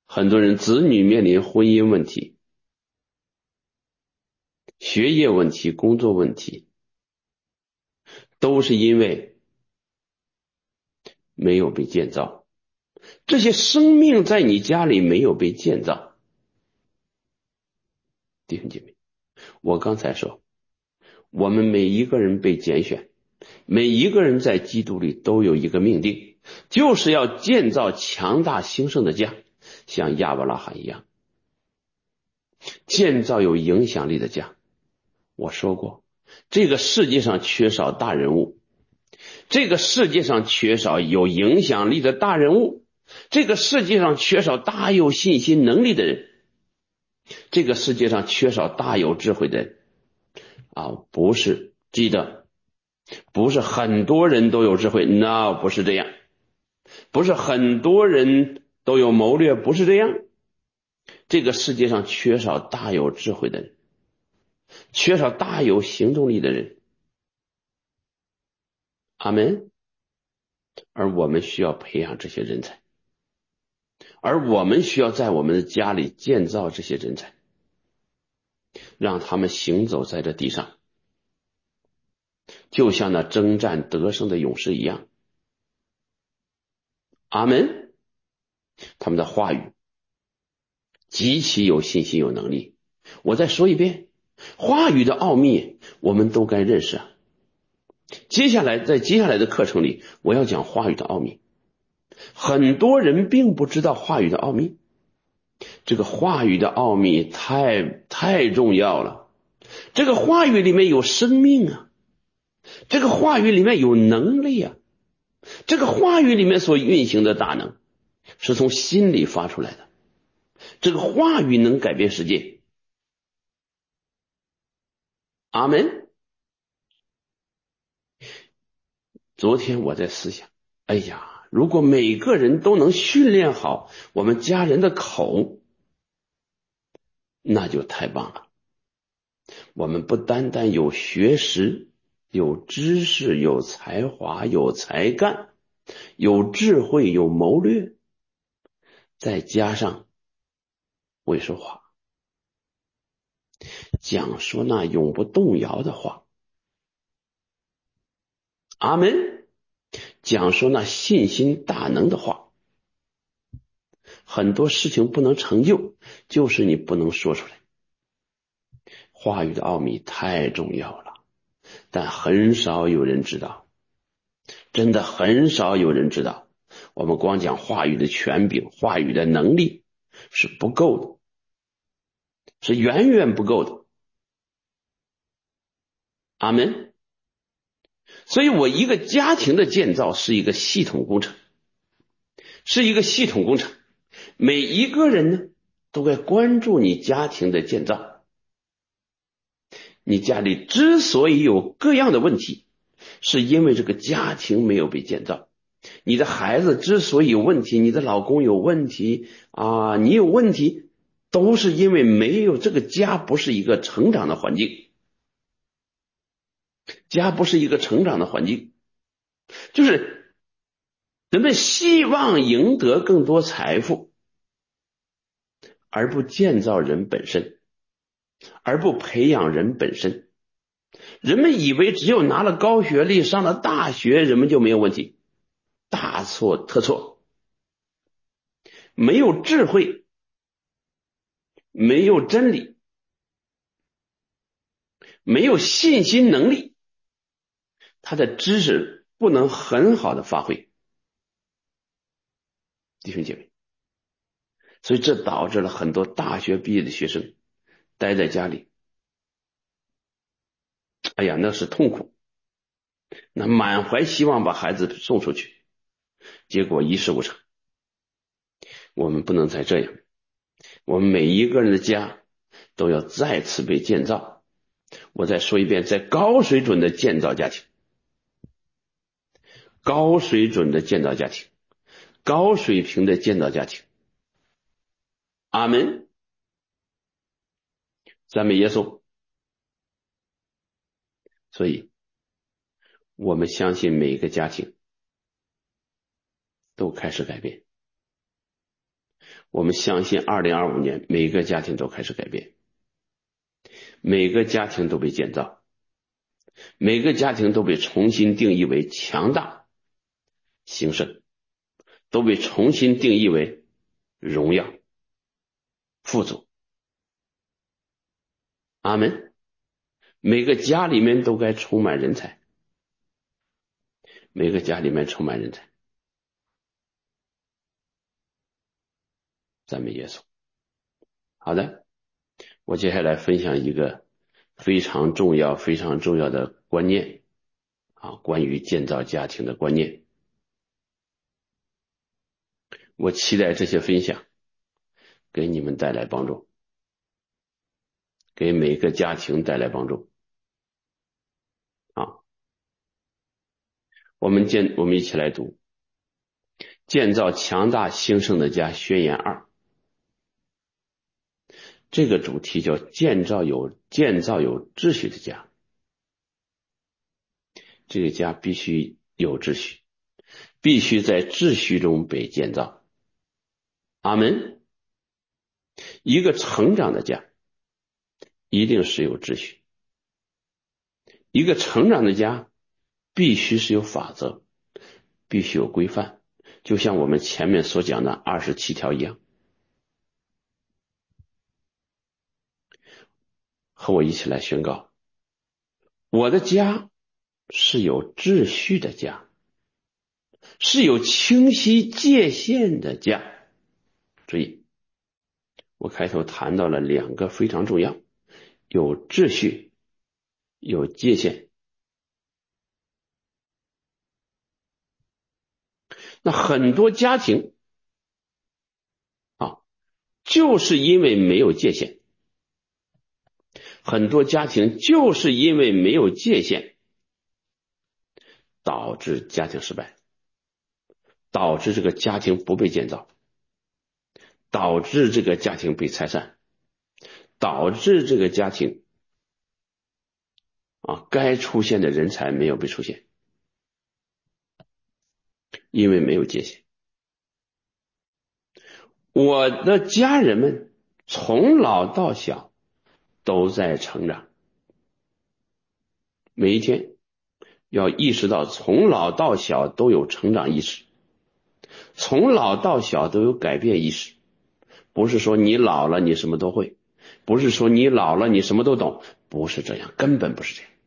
很多人子女面临婚姻问题、学业问题、工作问题，都是因为没有被建造。这些生命在你家里没有被建造。弟兄姐妹，我刚才说，我们每一个人被拣选，每一个人在基督里都有一个命定，就是要建造强大兴盛的家，像亚伯拉罕一样，建造有影响力的家。我说过，这个世界上缺少大人物，这个世界上缺少有影响力的大人物，这个世界上缺少大有信心能力的人，这个世界上缺少大有智慧的人不是，记得，不是很多人都有智慧，那不是这样，不是很多人都有谋略，不是这样。这个世界上缺少大有智慧的人，缺少大有行动力的人。阿们。而我们需要培养这些人才，而我们需要在我们的家里建造这些人才，让他们行走在这地上，就像那征战得胜的勇士一样。阿们。他们的话语极其有信心有能力。我再说一遍，话语的奥秘我们都该认识啊。在接下来的课程里，我要讲话语的奥秘。很多人并不知道话语的奥秘，这个话语的奥秘太重要了。这个话语里面有生命啊，这个话语里面有能力啊，这个话语里面所运行的大能是从心里发出来的，这个话语能改变世界。阿们。昨天我在思想，哎呀，如果每个人都能训练好我们家人的口，那就太棒了。我们不单单有学识、有知识、有才华、有才干、有智慧、有谋略，再加上会说话，讲说那永不动摇的话。阿们。讲说那信心大能的话。很多事情不能成就，就是你不能说出来。话语的奥秘太重要了，但很少有人知道，真的很少有人知道。我们光讲话语的权柄、话语的能力是不够的，是远远不够的。阿们。所以我一个家庭的建造是一个系统工程，是一个系统工程。每一个人呢，都该关注你家庭的建造。你家里之所以有各样的问题，是因为这个家庭没有被建造。你的孩子之所以有问题，你的老公有问题你有问题，都是因为没有这个家不是一个成长的环境。家不是一个成长的环境，就是人们希望赢得更多财富，而不建造人本身，而不培养人本身。人们以为只有拿了高学历，上了大学，人们就没有问题。大错特错。没有智慧，没有真理，没有信心能力，他的知识不能很好的发挥。弟兄姐妹，所以这导致了很多大学毕业的学生待在家里，哎呀，那是痛苦，那满怀希望把孩子送出去，结果一事无成。我们不能再这样，我们每一个人的家都要再次被建造。我再说一遍，在高水准的建造家庭，高水准的建造家庭，高水平的建造家庭。阿们。赞美耶稣。所以我们相信每一个家庭都开始改变， 我们相信2025年每个家庭都开始改变，每个家庭都被建造，每个家庭都被重新定义为强大兴盛，都被重新定义为荣耀富足。阿们。每个家里面都该充满人才，每个家里面充满人才。赞美耶稣。好的，我接下来分享一个非常重要的观念关于建造家庭的观念。我期待这些分享给你们带来帮助，给每个家庭带来帮助。我们一起来读建造强大兴盛的家宣言2。这个主题叫建造有秩序的家。这个家必须有秩序，必须在秩序中被建造。阿们。一个成长的家一定是有秩序，一个成长的家必须是有法则，必须有规范，就像我们前面所讲的27条一样。和我一起来宣告，我的家是有秩序的家，是有清晰界限的家。注意，我开头谈到了2个非常重要，有秩序，有界限。那很多家庭就是因为没有界限，很多家庭就是因为没有界限，导致家庭失败，导致这个家庭不被建造，导致这个家庭被拆散，导致这个家庭该出现的人才没有被出现，因为没有界限。我的家人们从老到小都在成长，每一天要意识到从老到小都有成长意识，从老到小都有改变意识。不是说你老了你什么都会，不是说你老了你什么都懂，不是这样，根本不是这样，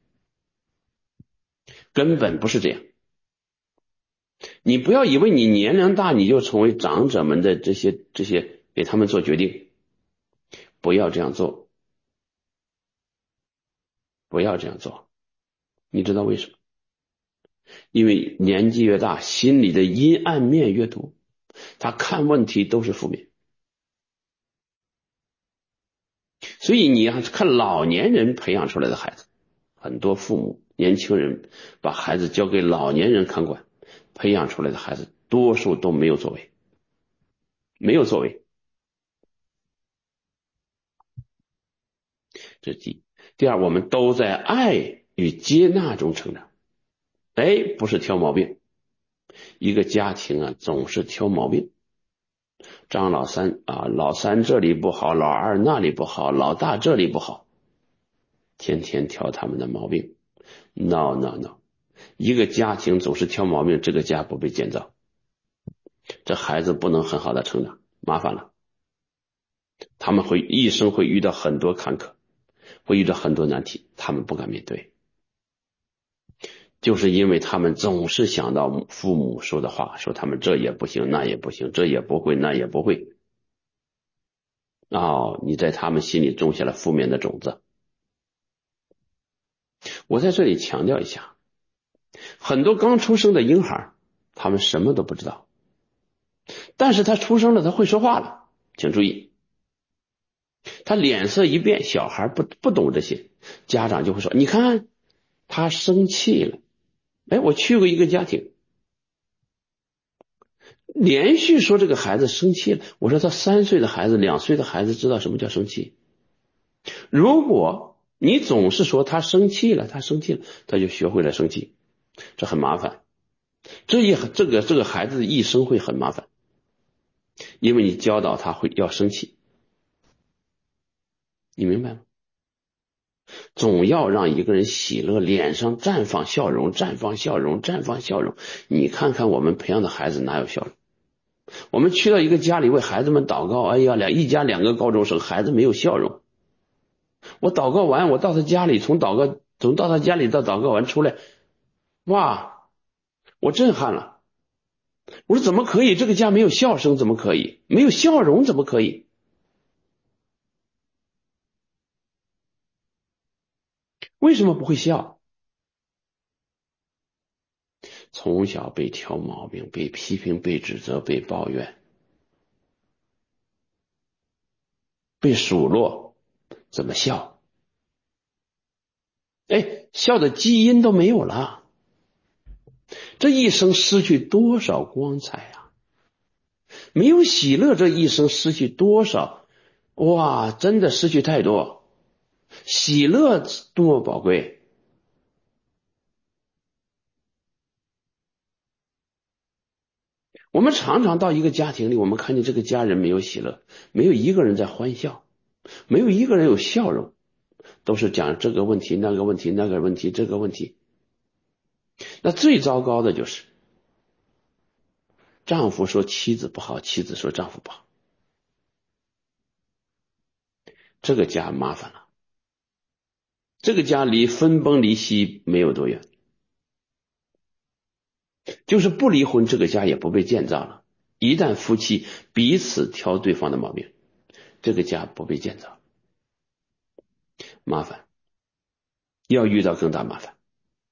根本不是这样。你不要以为你年龄大你就成为长者们的这些给他们做决定，不要这样做，不要这样做。你知道为什么？因为年纪越大，心里的阴暗面越多，他看问题都是负面。所以你要看老年人培养出来的孩子，很多父母年轻人把孩子交给老年人看管，培养出来的孩子多数都没有作为，没有作为。这是第一。第二，我们都在爱与接纳中成长。不是挑毛病。一个家庭总是挑毛病，张老三老三这里不好，老二那里不好，老大这里不好，天天挑他们的毛病。 No， 一个家庭总是挑毛病，这个家不被建造，这孩子不能很好的成长，麻烦了。他们一生会遇到很多坎坷，会遇到很多难题，他们不敢面对，就是因为他们总是想到父母说的话，说他们这也不行那也不行，这也不会那也不会。你在他们心里种下了负面的种子。我在这里强调一下，很多刚出生的婴孩他们什么都不知道，但是他出生了，他会说话了。请注意，他脸色一变，小孩不懂这些，家长就会说，你看他生气了。我去过一个家庭，连续说这个孩子生气了。我说他3岁的孩子2岁的孩子知道什么叫生气？如果你总是说他生气了，他就学会了生气，这很麻烦，这个孩子一生会很麻烦。 因为你教导他要生气，你明白吗？总要让一个人喜乐，脸上绽放笑容，绽放笑容，绽放笑容。你看看我们培养的孩子哪有笑容？我们去到一个家里为孩子们祷告，哎呀，一家2个高中生，孩子没有笑容。我祷告完，我到他家里，从到他家里到祷告完出来，哇，我震撼了。我说怎么可以？这个家没有笑声怎么可以？没有笑容怎么可以？为什么不会笑？从小被挑毛病，被批评，被指责，被抱怨，被数落，怎么笑？哎，笑的基因都没有了，这一生失去多少光彩啊！没有喜乐，这一生失去多少？哇，真的失去太多。喜乐多么宝贵！我们常常到一个家庭里，我们看见这个家人没有喜乐，没有一个人在欢笑，没有一个人有笑容，都是讲这个问题、那个问题、那个问题、这个问题。那最糟糕的就是丈夫说妻子不好，妻子说丈夫不好，这个家麻烦了。这个家离分崩离析没有多远，就是不离婚，这个家也不被建造了。一旦夫妻彼此挑对方的毛病，这个家不被建造，麻烦，要遇到更大麻烦。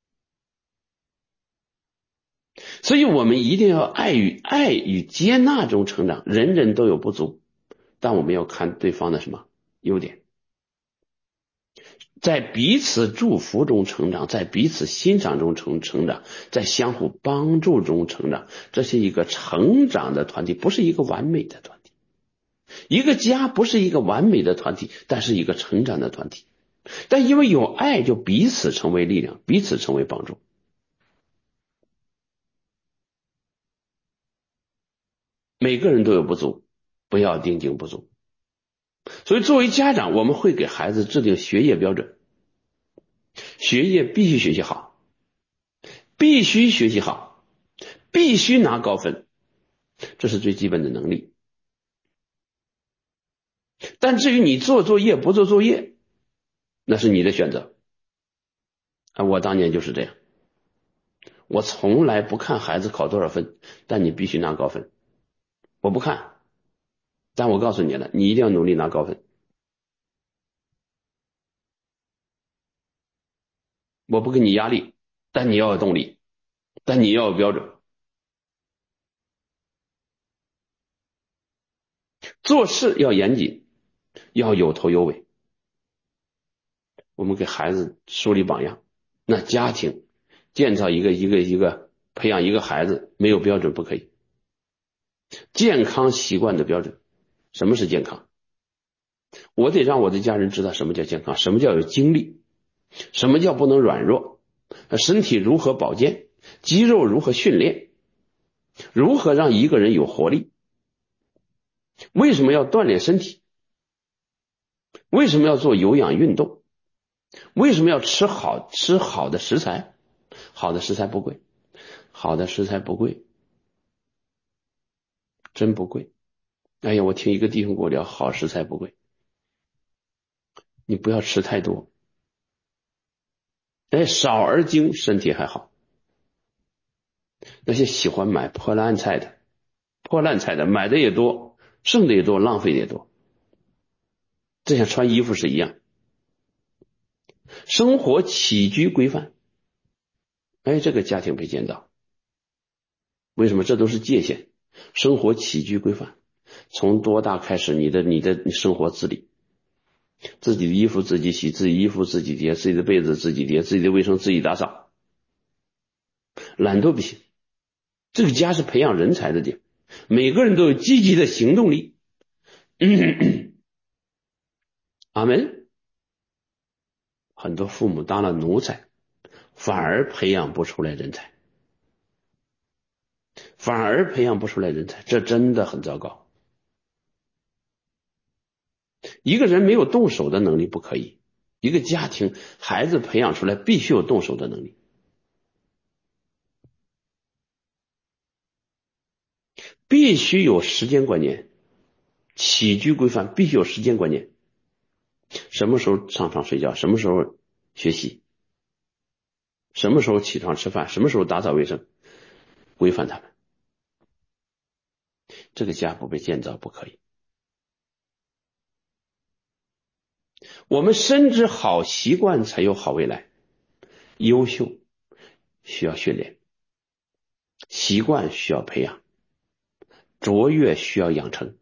所以我们一定要爱与接纳中成长，人人都有不足，但我们要看对方的什么优点，在彼此祝福中成长，在彼此欣赏中成长，在相互帮助中成长。这是一个成长的团体，不是一个完美的团体。一个家不是一个完美的团体，但是一个成长的团体。但因为有爱，就彼此成为力量，彼此成为帮助。每个人都有不足，不要定睛不足。所以作为家长，我们会给孩子制定学业标准，学业必须学习好，必须学习好，必须拿高分，这是最基本的能力。但至于你做作业不做作业，那是你的选择。我当年就是这样，我从来不看孩子考多少分，但你必须拿高分。我不看，但我告诉你了，你一定要努力拿高分。我不给你压力，但你要有动力，但你要有标准。做事要严谨，要有头有尾。我们给孩子树立榜样，那家庭建造一个培养一个孩子，没有标准不可以。健康习惯的标准，什么是健康？我得让我的家人知道什么叫健康，什么叫有精力，什么叫不能软弱，身体如何保健，肌肉如何训练，如何让一个人有活力，为什么要锻炼身体，为什么要做有氧运动，为什么要吃好的食材，好的食材不贵，好的食材不贵，真不贵。哎呀，我听一个弟兄跟我聊，好食材不贵，你不要吃太多，哎，少而精，身体还好。那些喜欢买破烂菜的买的也多，剩的也多，浪费的也多。这像穿衣服是一样，生活起居规范，哎，这个家庭被建造。为什么？这都是界限。生活起居规范，从多大开始，你生活自理，自己的衣服自己洗，自己衣服自己叠，自己的被子自己叠，自己的卫生自己打扫，懒惰不行。这个家是培养人才的地方，每个人都有积极的行动力。阿门。很多父母当了奴才，反而培养不出来人才，反而培养不出来人才，这真的很糟糕。 一个人没有动手的能力不可以，一个家庭孩子培养出来必须有动手的能力，必须有时间观念，起居规范必须有时间观念，什么时候上床睡觉，什么时候学习，什么时候起床吃饭，什么时候打扫卫生，规范他们，这个家不被建造不可以。我们深知好习惯才有好未来，优秀需要训练，习惯需要培养，卓越需要养成。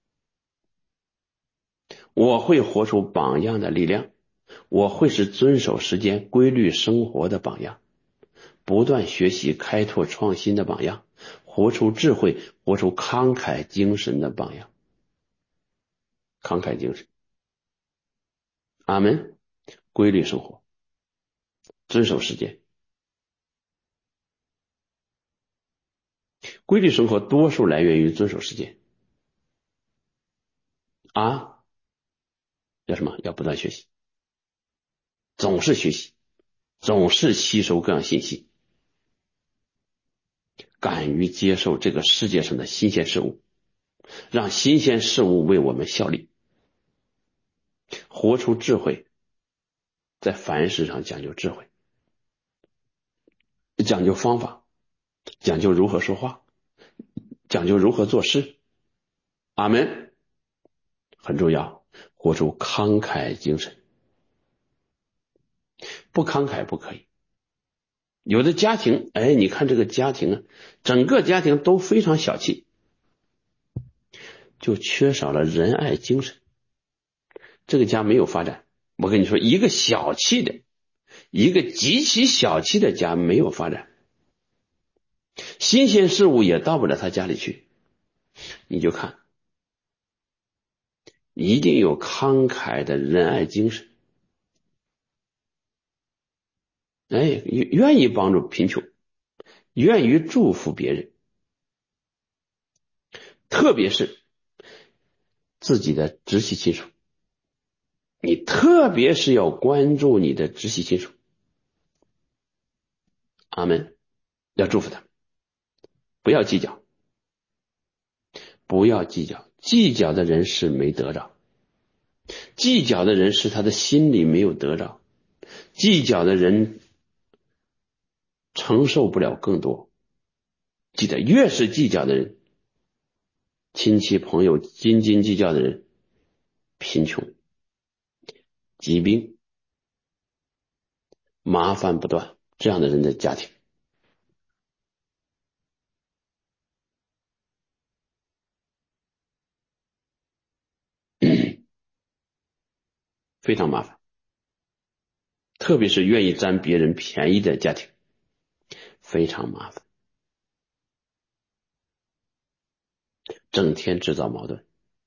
我会活出榜样的力量，我会是遵守时间规律生活的榜样，不断学习开拓创新的榜样，活出智慧，活出慷慨精神的榜样。慷慨精神，阿门。规律生活，遵守时间。规律生活多数来源于遵守时间啊，要什么？要不断学习，总是学习，总是吸收各样信息，敢于接受这个世界上的新鲜事物，让新鲜事物为我们效力，活出智慧，在凡事上讲究智慧，讲究方法，讲究如何说话，讲究如何做事。阿门。很重要，活出慷慨精神，不慷慨不可以。有的家庭，你看这个家庭啊，整个家庭都非常小气，就缺少了仁爱精神，这个家没有发展。我跟你说，一个小气的，一个极其小气的家没有发展，新鲜事物也到不了他家里去。你就看，一定有慷慨的仁爱精神，愿意帮助贫穷，愿意祝福别人，特别是自己的直系亲属，你特别是要关注你的直系亲属。阿门。要祝福他们，不要计较，不要计较，计较的人是没得着，计较的人是他的心里没有得着，计较的人承受不了更多。记得，越是计较的人，亲戚朋友斤斤计较的人，贫穷、疾病、麻烦不断，这样的人的家庭非常麻烦，特别是愿意占别人便宜的家庭非常麻烦，整天制造矛盾。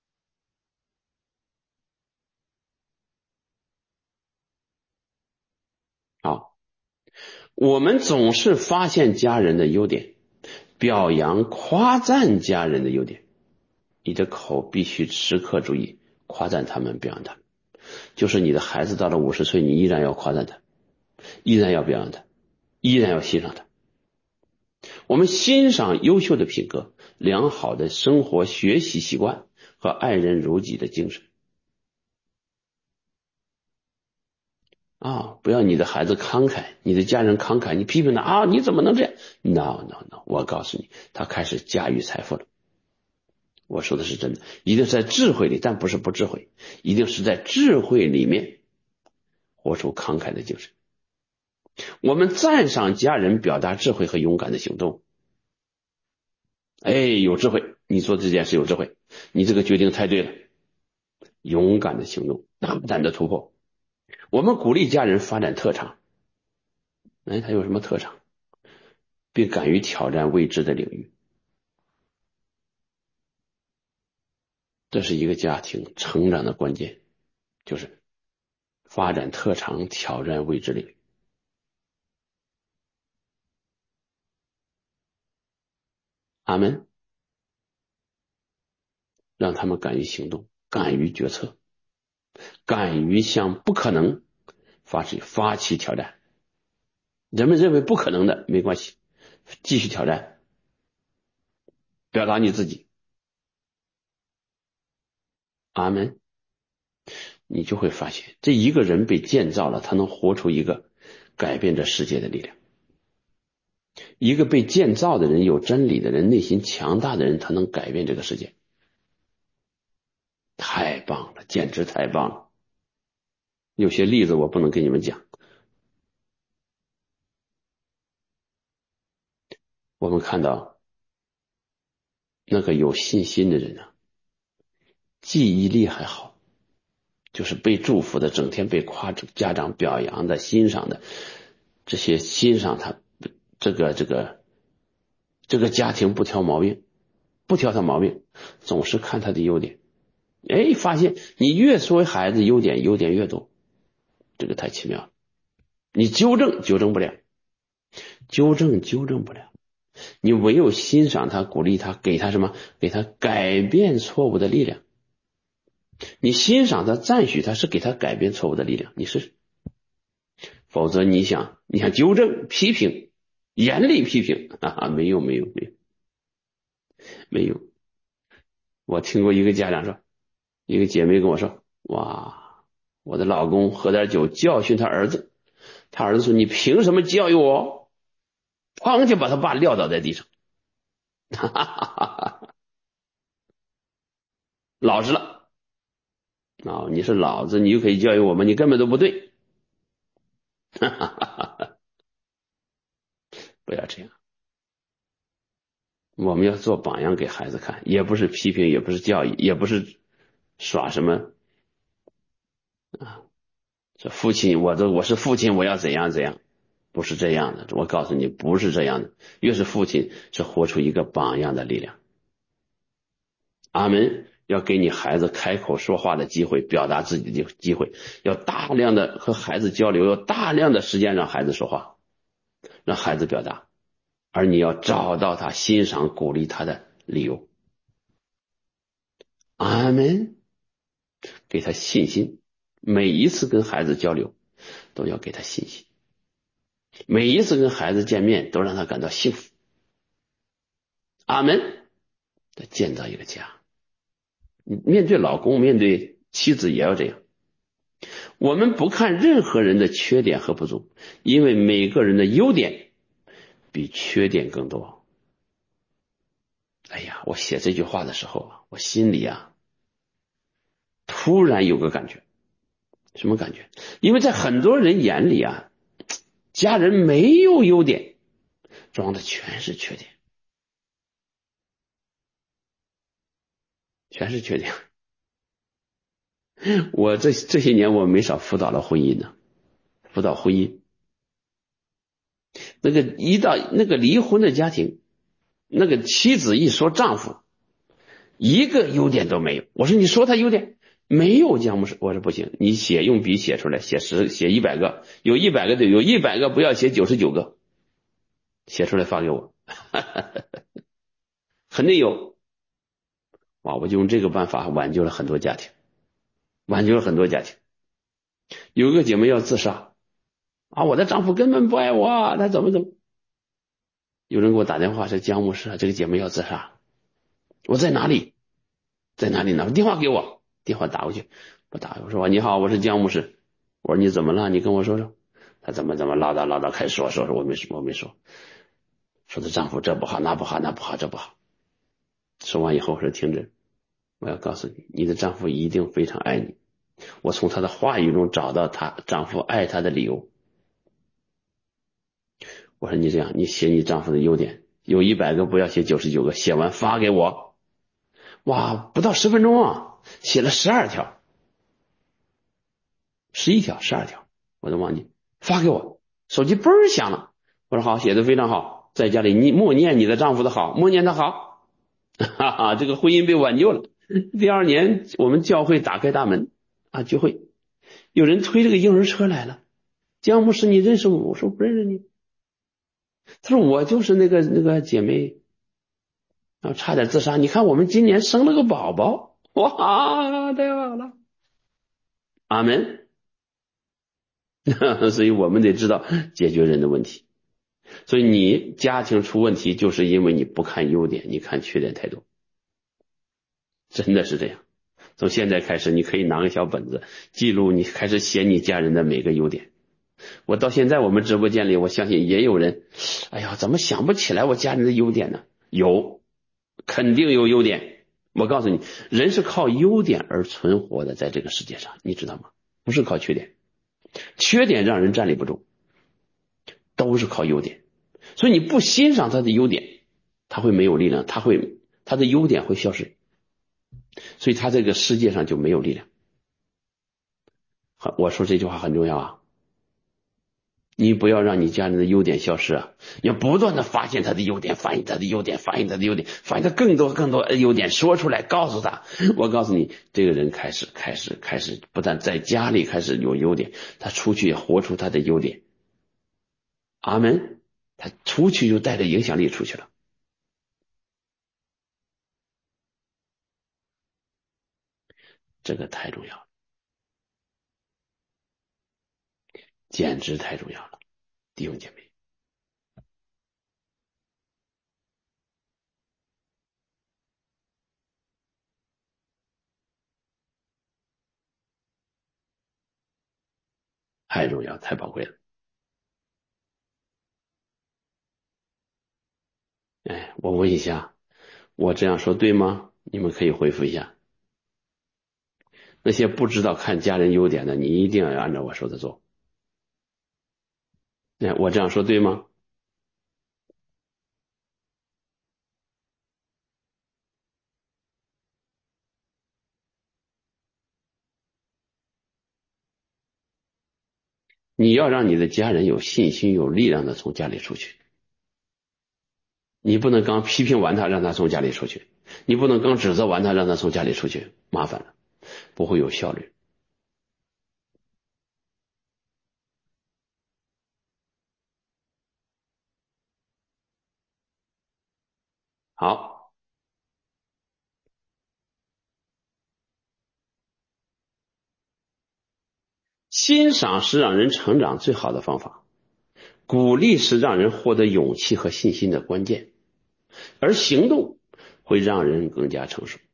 好，我们总是发现家人的优点，表扬夸赞家人的优点，你的口必须时刻注意夸赞他们，表扬他们。就是你的孩子到了50岁，你依然要夸赞他，依然要表扬他，依然要欣赏他。我们欣赏优秀的品格、良好的生活学习习惯和爱人如己的精神啊！不要你的孩子慷慨，你的家人慷慨，你批评他啊，你怎么能这样 ？No No No！ 我告诉你，他开始驾驭财富了。我说的是真的，一定是在智慧里，但不是不智慧，一定是在智慧里面活出慷慨的精神。我们赞赏家人表达智慧和勇敢的行动。有智慧，你做这件事有智慧，你这个决定太对了，勇敢的行动，大胆的突破。我们鼓励家人发展特长，他有什么特长，并敢于挑战未知的领域，这是一个家庭成长的关键，就是发展特长，挑战未知领域。阿门。让他们敢于行动，敢于决策， 敢于向不可能发起挑战。人们认为不可能的没关系，继续挑战，表达你自己。阿门。你就会发现，这一个人被建造了，他能活出一个改变这世界的力量。一个被建造的人，有真理的人，内心强大的人，他能改变这个世界。太棒了，简直太棒了。有些例子我不能跟你们讲。我们看到那个有信心的人啊，记忆力还好，就是被祝福的，整天被家长表扬的、欣赏的，这些欣赏他这个家庭不挑毛病，不挑他毛病，总是看他的优点。哎，发现你越说孩子优点越多，这个太奇妙了。你纠正不了，纠正不了。你唯有欣赏他、鼓励他，给他什么？给他改变错误的力量。你欣赏他、赞许他，是给他改变错误的力量。你试试，否则你想纠正、批评、严厉批评，没用。我听过一个家长说，一个姐妹跟我说，哇，我的老公喝点酒教训他儿子，他儿子说你凭什么教育我？砰就把他爸撂倒在地上，老实了你是老子，你就可以教育我吗？你根本都不对。不要这样，我们要做榜样给孩子看，也不是批评，也不是教育，也不是耍什么说父亲，我是父亲，我要怎样怎样，不是这样的。我告诉你，不是这样的。越是父亲，是活出一个榜样的力量。阿门。要给你孩子开口说话的机会，表达自己的机会，要大量的和孩子交流，要大量的时间让孩子说话，让孩子表达，而你要找到他欣赏鼓励他的理由。阿门。给他信心，每一次跟孩子交流都要给他信心，每一次跟孩子见面都让他感到幸福。阿门。建造一个家，面对老公，面对妻子也要这样。我们不看任何人的缺点和不足，因为每个人的优点比缺点更多。哎呀，我写这句话的时候啊，我心里突然有个感觉。什么感觉？因为在很多人眼里家人没有优点，装的全是缺点，全是缺点。我这些年我没少辅导了婚姻呢，辅导婚姻。一到那个离婚的家庭，那个妻子一说丈夫一个优点都没有，我说你说他优点没有，姜牧师，我说不行，你用笔写出来，写100个，有100个对，有100个不要写99个，写出来发给我。肯定有。哇，我就用这个办法挽救了很多家庭，挽救了很多家庭。有一个姐妹要自杀我的丈夫根本不爱我他怎么，有人给我打电话说姜牧师这个姐妹要自杀，我在哪里呢？电话给我，电话打过去，我打，我说你好，我是姜牧师，我说你怎么了？你跟我说说。他怎么唠叨开始说我没说，说她丈夫这不好那不好这不好。说完以后我说停止，我要告诉你，你的丈夫一定非常爱你，我从她的话语中找到她丈夫爱她的理由。我说你这样，你写你丈夫的优点，有100个不要写99个，写完发给我。哇，不到10分钟写了12条，11条12条，我都忘记发给我，手机嘣儿响了。我说好，写的非常好，在家里你默念你的丈夫的好，默念他好，这个婚姻被挽救了。第2年我们教会打开大门聚会，有人推这个婴儿车来了，姜牧师你认识我？我说不认识你。他说我就是那个姐妹差点自杀，你看我们今年生了个宝宝，哇，太好了。 阿门。所以我们得知道解决人的问题。所以你家庭出问题，就是因为你不看优点，你看缺点太多，真的是这样。从现在开始，你可以拿个小本子记录，你开始写你家人的每个优点。我到现在我们直播间里，我相信也有人，哎呀，怎么想不起来我家人的优点呢？有，肯定有优点。我告诉你，人是靠优点而存活的，在这个世界上，你知道吗？不是靠缺点，缺点让人站立不住，都是靠优点。所以你不欣赏他的优点，他会没有力量，他的优点会消失，所以他这个世界上就没有力量。我说这句话很重要啊，你不要让你家人的优点消失啊，你要不断的发现他的优点，发现他的优点，发现他的优点，发现他更多优点，说出来告诉他。我告诉你，这个人开始不但在家里开始有优点，他出去也活出他的优点。阿门。他出去就带着影响力出去了，这个太重要了，简直太重要了，弟兄姐妹，太重要，太宝贵了。哎，我问一下，我这样说对吗？你们可以回复一下。那些不知道看家人优点的，你一定要按照我说的做。哎，我这样说对吗？你要让你的家人有信心、有力量的从家里出去。你不能刚批评完他，让他从家里出去；你不能刚指责完他，让他从家里出去，麻烦了，不会有效率。好，欣赏是让人成长最好的方法，鼓励是让人获得勇气和信心的关键，而行动会让人更加成熟。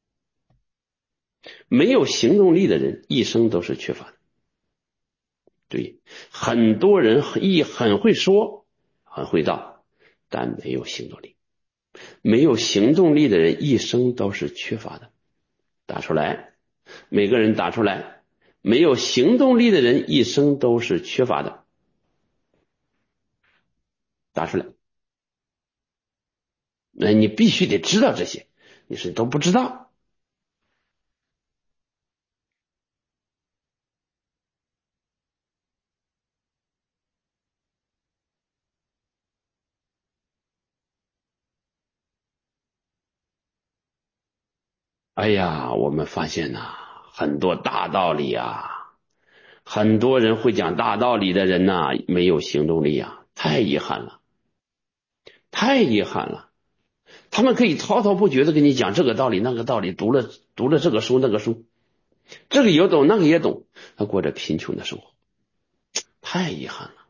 没有行动力的人一生都是缺乏的。对，很多人很会说，很会道，但没有行动力。没有行动力的人一生都是缺乏的。打出来，每个人打出来。没有行动力的人一生都是缺乏的。打出来。那你必须得知道这些，你是都不知道。哎呀，我们发现呐，很多大道理啊，很多人会讲大道理的人呐，没有行动力啊，太遗憾了，太遗憾了。他们可以滔滔不绝的跟你讲这个道理那个道理，读了这个书那个书，这个也懂那个也懂，他过着贫穷的生活，太遗憾了，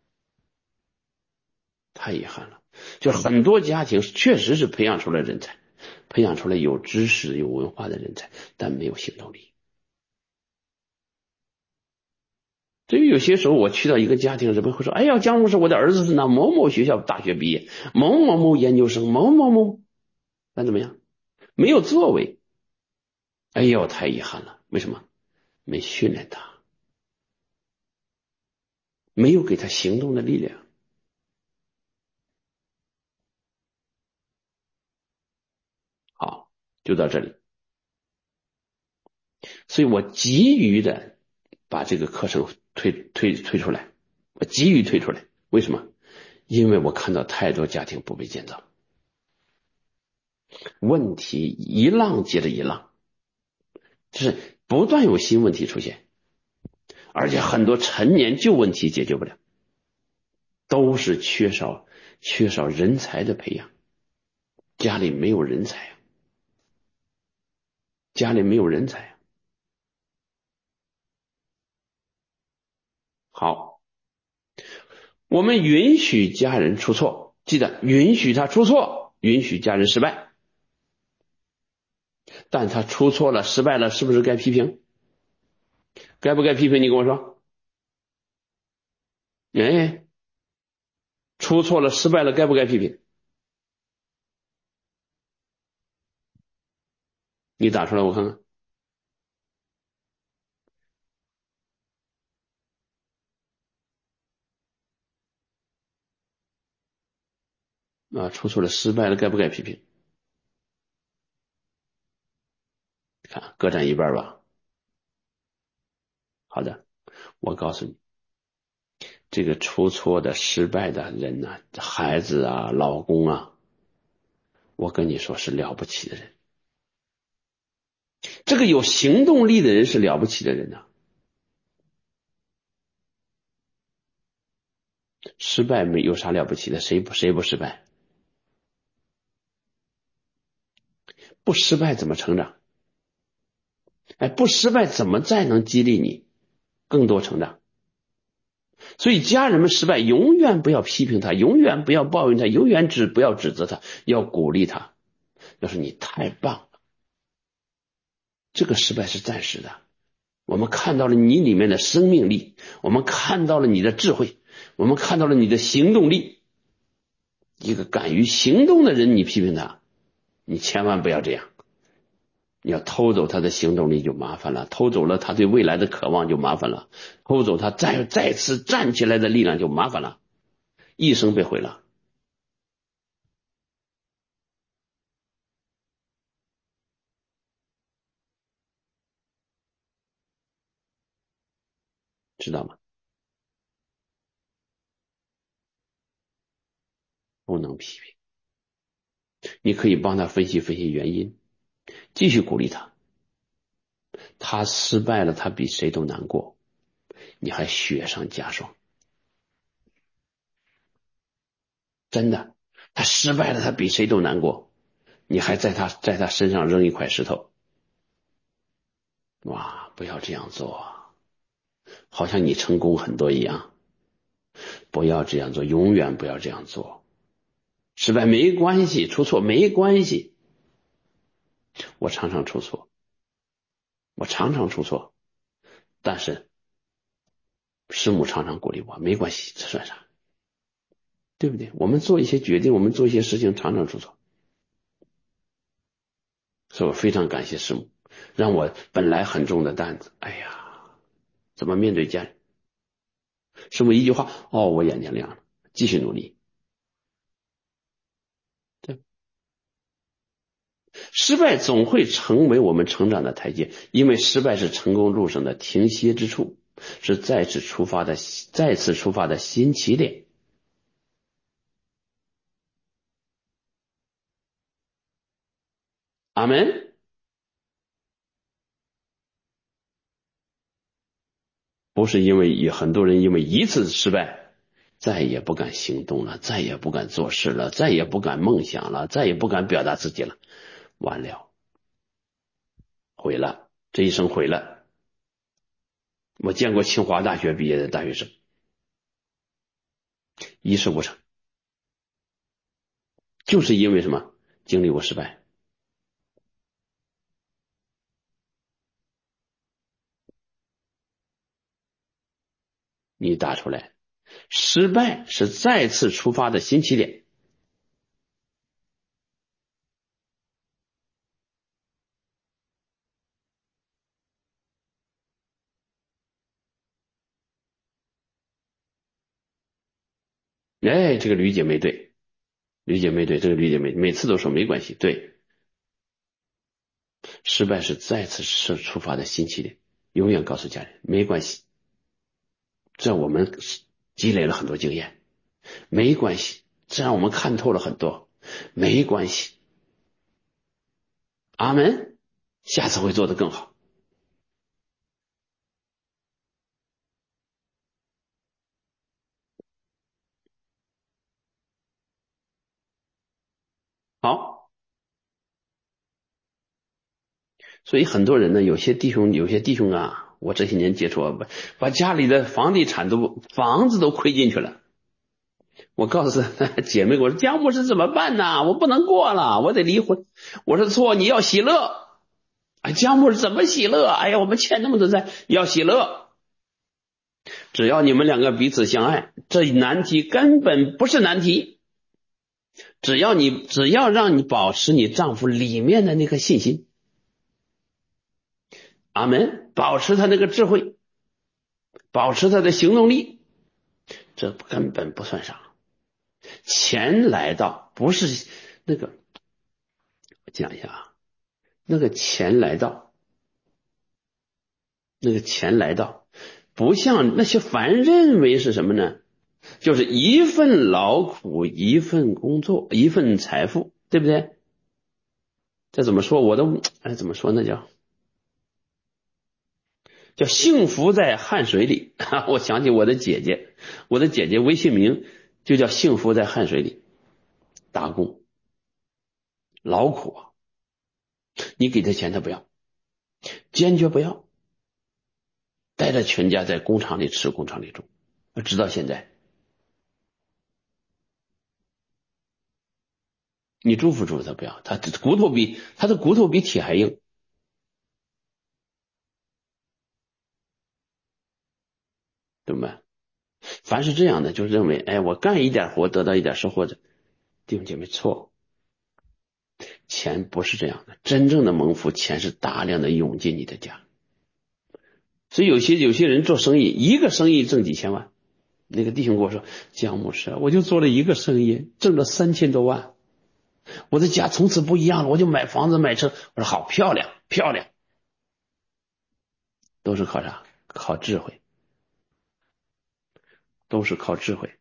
太遗憾了。就是很多家庭确实是培养出了人才，培养出来有知识有文化的人才，但没有行动力。所以有些时候我去到一个家庭，人们会说：“哎呀，姜牧师，我的儿子是那某某学校大学毕业，某某某研究生，某某某，但怎么样？没有作为。哎呦，太遗憾了。为什么？没训练他，没有给他行动的力量。好，就到这里。所以我急于的把这个课程推出来，我急于推出来。为什么？因为我看到太多家庭不被建造，问题一浪接着一浪，就是不断有新问题出现，而且很多陈年旧问题解决不了，都是缺少人才的培养，家里没有人才啊，家里没有人才啊。 好，我们允许家人出错，记得允许他出错，允许家人失败，但他出错了失败了，是不是该批评？该不该批评？你跟我说。哎，出错了失败了，该不该批评？你打出来我看看。啊，出错了失败了，该不该批评？看各占一半吧。好的，我告诉你，这个出错的失败的人呢、孩子啊，老公啊，我跟你说是了不起的人。这个有行动力的人是了不起的人呐、失败没有啥了不起的，谁不失败？不失败怎么成长？哎，不失败怎么再能激励你更多成长？所以家人们失败，永远不要批评他，永远不要抱怨他，永远不要指责他，要鼓励他。要说你太棒了，这个失败是暂时的，我们看到了你里面的生命力，我们看到了你的智慧，我们看到了你的行动力。一个敢于行动的人，你批评他，你千万不要这样。你要偷走他的行动力就麻烦了，偷走了他对未来的渴望就麻烦了，偷走他再次站起来的力量就麻烦了，一生被毁了，知道吗？不能批评，你可以帮他分析分析原因，继续鼓励他。他失败了，他比谁都难过，你还雪上加霜。真的，他失败了，他比谁都难过，你还在他身上扔一块石头。哇，不要这样做，好像你成功很多一样。不要这样做，永远不要这样做。失败没关系，出错没关系。我常常出错，我常常出错，但是师母常常鼓励我，没关系，这算啥？对不对？我们做一些决定，我们做一些事情，常常出错。所以我非常感谢师母，让我本来很重的担子，哎呀，怎么面对家人？师母一句话，哦，我眼睛亮了，继续努力。对，失败总会成为我们成长的台阶，因为失败是成功路上的停歇之处，是再次出发的新起点。阿门。不是因为很多人因为一次失败，再也不敢行动了，再也不敢做事了，再也不敢梦想了，再也不敢表达自己了，完了，毁了，这一生毁了。我见过清华大学毕业的大学生，一事无成，就是因为什么？经历过失败。你打出来，失败是再次出发的新起点。哎，这个吕姐妹对，吕姐妹对，这个吕姐妹每次都说没关系，对，失败是再次是出发的新起点，永远告诉家人没关系，这我们积累了很多经验，没关系，这让我们看透了很多，没关系，阿门，下次会做得更好。好，所以很多人呢，有些弟兄啊， 我这些年接触，把家里的房子都亏进去了。我告诉姐妹，我说姜牧师怎么办呢？我不能过了，我得离婚。我说错，你要喜乐。哎，姜牧师怎么喜乐？哎呀，我们欠那么多债，要喜乐。只要你们两个彼此相爱，这难题根本不是难题。只要让你保持你丈夫里面的那个信心，阿门，保持他那个智慧，保持他的行动力，这根本不算啥。钱来到不是那个，我讲一下啊，那个钱来到，不像那些凡认为是什么呢？就是一份劳苦，一份工作，一份财富，对不对？这怎么说？怎么说呢？叫幸福在汗水里。我想起我的姐姐微信名就叫幸福在汗水里。打工劳苦啊，你给他钱他不要，坚决不要，带着全家在工厂里吃工厂里住，直到现在。你祝福他不要，他的骨头比铁还硬，对吧？凡是这样的，就认为哎，我干一点活得到一点收获的，弟兄姐妹错。钱不是这样的，真正的蒙福，钱是大量的涌进你的家。所以有些人做生意，一个生意挣几千万。那个弟兄跟我说，姜牧师，我就做了一个生意，挣了3000多万，我的家从此不一样了，我就买房子买车。我说好漂亮漂亮，都是靠啥？靠智慧，都是靠智慧。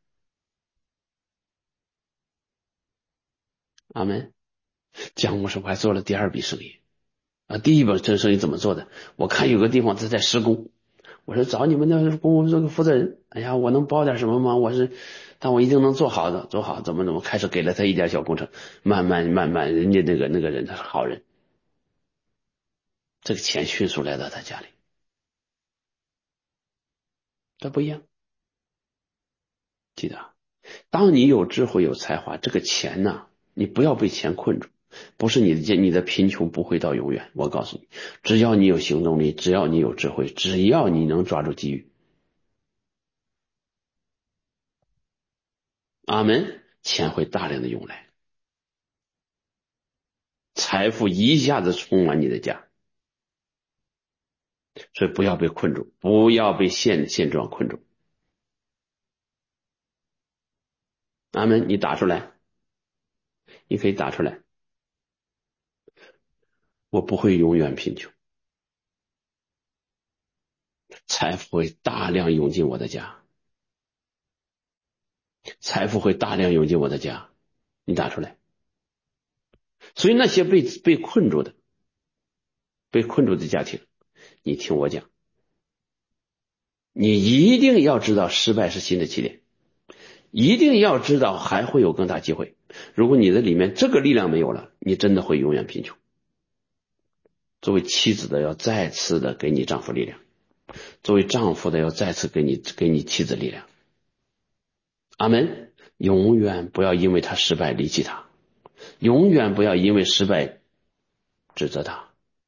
阿门。姜牧师，我还做了第二笔生意啊，第一笔这生意怎么做的？我看有个地方在施工，我说找你们的公共这个负责人，哎呀，我能包点什么吗？但我一定能做好的，做好怎么开始给了他一点小工程，慢慢，人家那个人他是好人，这个钱迅速来到他家里，这不一样。记得啊，当你有智慧有才华，这个钱呢，你不要被钱困住，不是你的贫穷不会到永远。我告诉你，只要你有行动力，只要你有智慧，只要你能抓住机遇，阿门，钱会大量的涌来，财富一下子充满你的家。所以不要被困住，不要被现状困住。阿门，你打出来，你可以打出来。我不会永远贫穷，财富会大量涌进我的家，财富会大量涌进我的家。你打出来。所以那些被困住的、被困住的家庭，你听我讲，你一定要知道失败是新的起点，一定要知道还会有更大机会。如果你的里面这个力量没有了，你真的会永远贫穷。作为妻子的要再次的给你丈夫力量，作为丈夫的要再次给你妻子力量。阿门。永远不要因为他失败离弃他，永远不要因为失败指责他，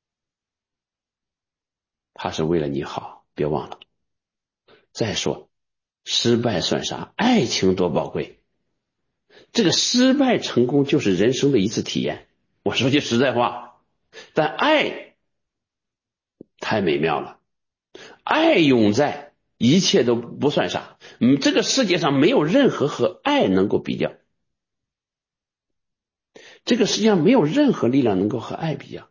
他是为了你好，别忘了。再说失败算啥？爱情多宝贵，这个失败成功就是人生的一次体验。我说句实在话，但爱太美妙了，爱永在，一切都不算啥。这个世界上没有任何和爱能够比较，这个世界上没有任何力量能够和爱比较。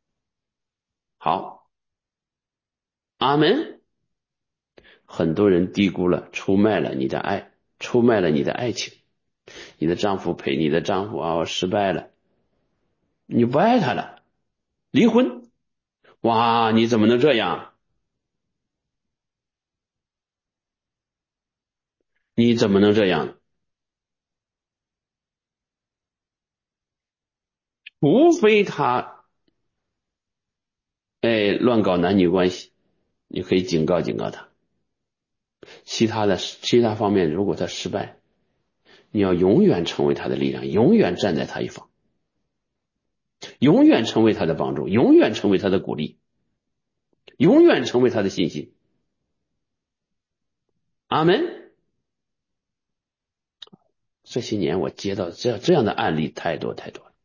好，阿门。很多人低估了，出卖了你的爱，出卖了你的爱情。你的丈夫陪你的丈夫啊，我失败了，你不爱他了，离婚。哇，你怎么能这样？你怎么能这样？除非他乱搞男女关系， 你可以警告警告他。其他方面，如果他失败，你要永远成为他的力量，永远站在他一方，永远成为他的帮助，永远成为他的鼓励，永远成为他的信心。阿门。这些年我接到这样的案例太多太多了。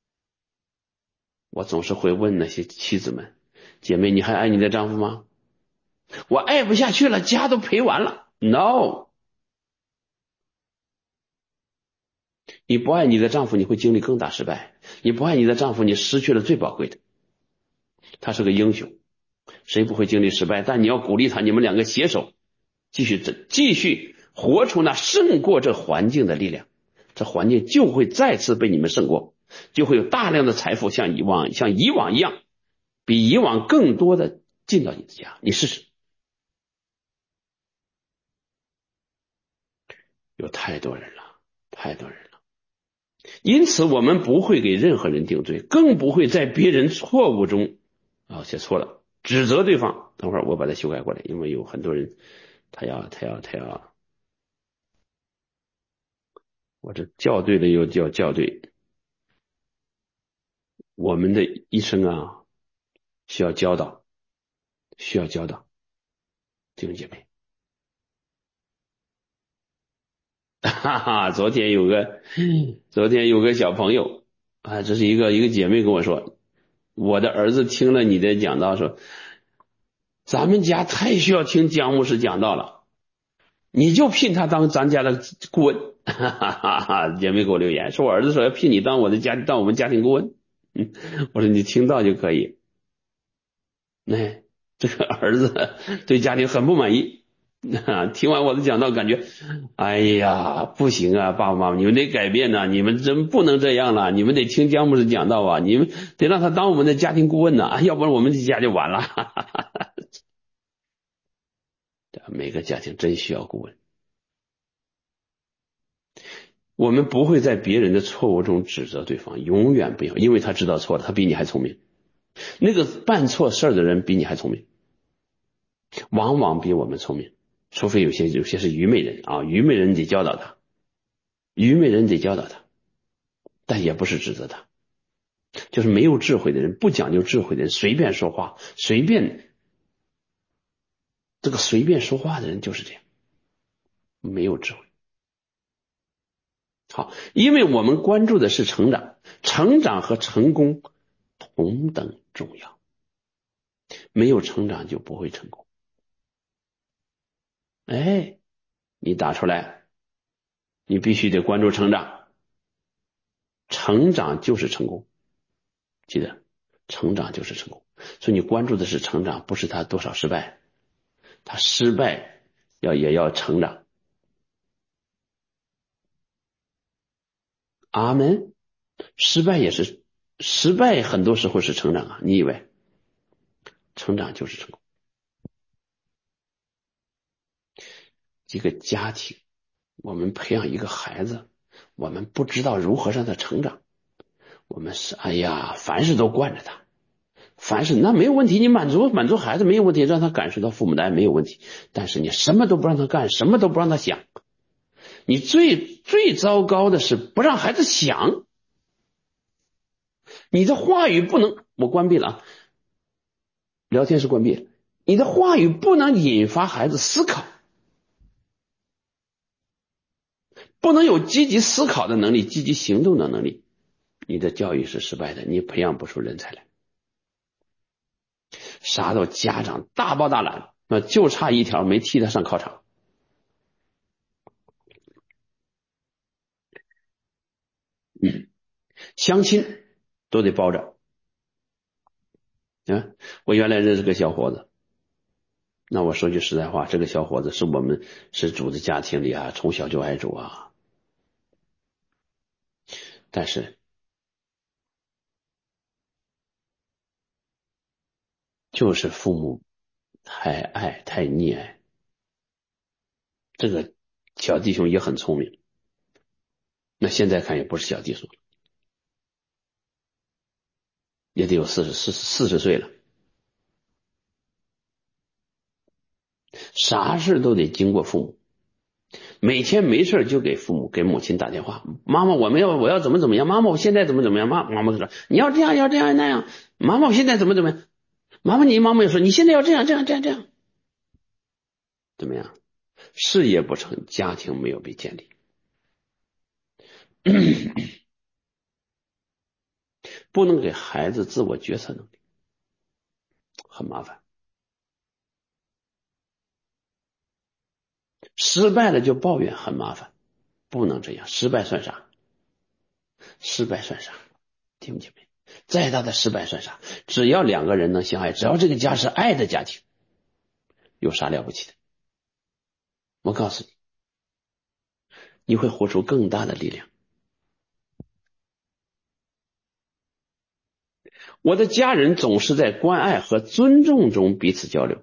我总是会问那些妻子们，姐妹，你还爱你的丈夫吗？我爱不下去了，家都赔完了。No， 你不爱你的丈夫，你会经历更大失败。你不爱你的丈夫，你失去了最宝贵的。他是个英雄，谁不会经历失败？但你要鼓励他，你们两个携手继续活出那胜过这环境的力量，这环境就会再次被你们胜过，就会有大量的财富像以往一样，比以往更多的进到你的家。你试试。有太多人了，太多人了。因此我们不会给任何人定罪，更不会在别人错误中写错了指责对方。等会儿我把它修改过来，因为有很多人他要我这校对了又校对。我们的一生需要教导弟兄姐妹。哈哈，昨天有个小朋友这是一个姐妹跟我说，我的儿子听了你的讲道说，咱们家太需要听姜牧师讲道了，你就聘他当咱家的顾问。哈哈哈，姐妹给我留言说，我儿子说要聘你当我们家庭顾问。我说你听到就可以。这个儿子对家庭很不满意。听完我的讲道，感觉哎呀不行啊，爸爸妈妈你们得改变你们真不能这样了，你们得听姜牧师讲道你们得让他当我们的家庭顾问要不然我们这家就完了。每个家庭真需要顾问。我们不会在别人的错误中指责对方，永远不要，因为他知道错了，他比你还聪明。那个办错事的人比你还聪明，往往比我们聪明，除非有些是愚昧人愚昧人得教导他，但也不是指责他。就是没有智慧的人，不讲究智慧的人，随便说话，随便说话的人就是这样，没有智慧。好，因为我们关注的是成长，成长和成功同等重要，没有成长就不会成功。你打出来，你必须得关注成长，成长就是成功，记得成长就是成功。所以你关注的是成长，不是他多少失败，他失败也要成长。阿门。失败很多时候是成长你以为成长就是成功？一个家庭，我们培养一个孩子，我们不知道如何让他成长，我们是凡事都惯着他，凡事那没有问题，你满足孩子没有问题，让他感受到父母的爱没有问题，但是你什么都不让他干，什么都不让他想。你最糟糕的是不让孩子想，你的话语不能，我关闭了聊天室关闭了，你的话语不能引发孩子思考，不能有积极思考的能力，积极行动的能力，你的教育是失败的，你培养不出人才来。啥都家长大包大揽，就差一条没替他上考场。相亲都得包着。我原来认识个小伙子，那我说句实在话，这个小伙子是主的家庭里从小就爱主但是就是父母太溺爱。这个小弟兄也很聪明，那现在看也不是小弟兄了，也得有40岁了。 啥事都得经过父母，每天没事就给母亲打电话，妈妈我要怎么样，妈妈我现在怎么样，妈妈说你要这样那样，妈妈我现在怎么样，妈妈也说你现在要这样，怎么样？事业不成，家庭没有被建立。不能给孩子自我决策能力，很麻烦。失败了就抱怨，很麻烦。不能这样，失败算啥？失败算啥？听不听没？再大的失败算啥？只要两个人能相爱，只要这个家是爱的家庭，有啥了不起的？我告诉你，你会活出更大的力量。我的家人总是在关爱和尊重中彼此交流。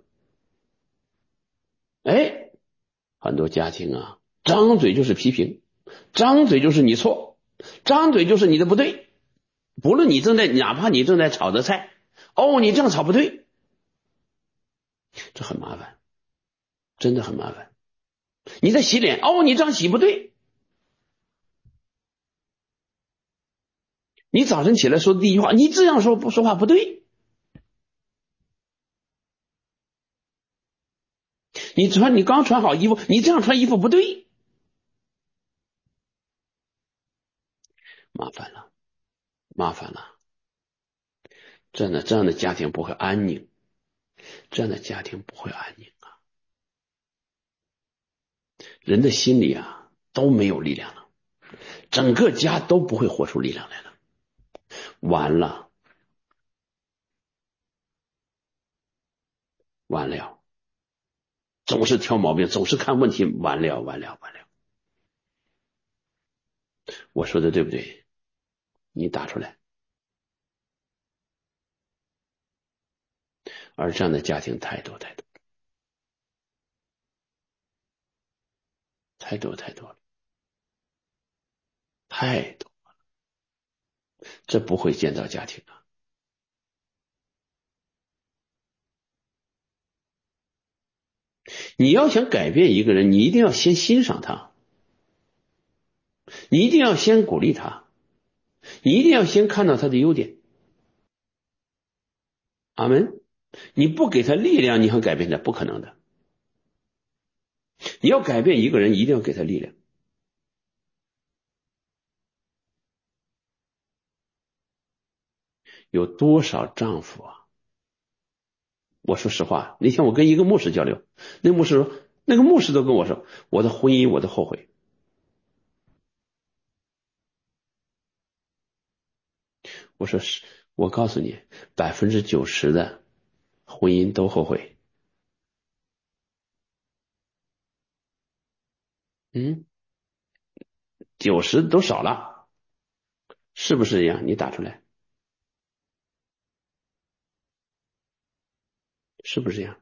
哎，很多家庭啊，张嘴就是批评，张嘴就是你错，张嘴就是你的不对。不论哪怕你正在炒的菜，哦，你这样炒不对，这很麻烦，真的很麻烦。你在洗脸，哦，你这样洗不对。你早晨起来说的第一句话，你这样说话不对。你刚穿好衣服，你这样穿衣服不对。麻烦了，麻烦了。这样的家庭不会安宁，这样的家庭不会安宁啊。人的心里啊都没有力量了，整个家都不会活出力量来了。完了，完了，总是挑毛病，总是看问题，完了。我说的对不对？你打出来。而这样的家庭太多了，太多，这不会建造家庭啊。你要想改变一个人，你一定要先欣赏他，你一定要先鼓励他，你一定要先看到他的优点。阿门。你不给他力量，你想改变他不可能的。你要改变一个人，一定要给他力量。有多少丈夫啊？我说实话，那天我跟一个牧师交流，那个牧师都跟我说，我的婚姻我都后悔。我说是，我告诉你，90%的婚姻都后悔。嗯，90都少了，是不是这样？你打出来，是不是这样？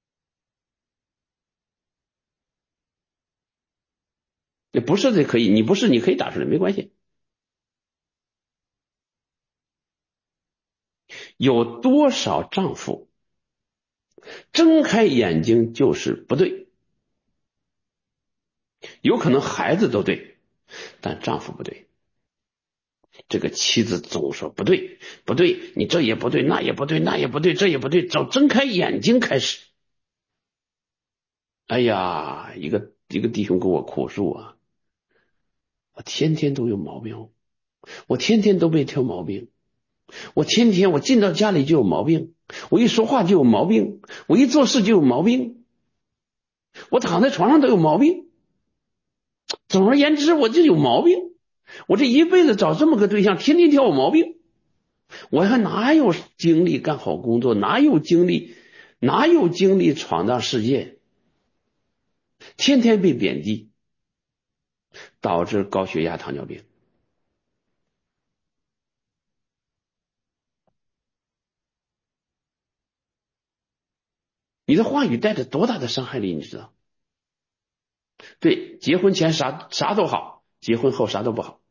也不是这可以，你不是你可以打出来，没关系。有多少丈夫睁开眼睛就是不对？有可能孩子都对，但丈夫不对。这个妻子总说不对，不对，你这也不对，那也不对，这也不对，从睁开眼睛开始。哎呀，一个弟兄跟我哭诉啊，我天天都有毛病，我天天都被挑毛病，我进到家里就有毛病，我一说话就有毛病，我一做事就有毛病，我躺在床上都有毛病。总而言之，我就有毛病。我这一辈子找这么个对象，天天挑我毛病，我还哪有精力干好工作？哪有精力闯荡世界？天天被贬低，导致高血压、糖尿病。你的话语带着多大的伤害力，你知道？对，结婚前啥都好，结婚后啥都不好。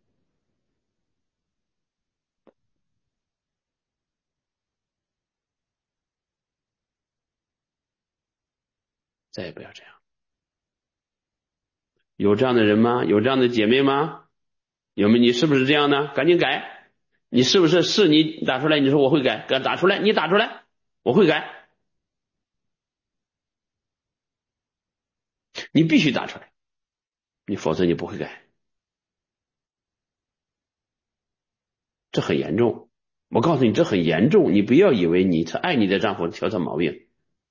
再也不要这样。有这样的人吗？有这样的姐妹吗？有没有？你是不是这样呢？赶紧改。你是不是？是你打出来，你说我会改，打出来，你打出来，我会改，你必须打出来，你否则你不会改，这很严重。我告诉你，这很严重，你不要以为你爱你的丈夫挑他毛病，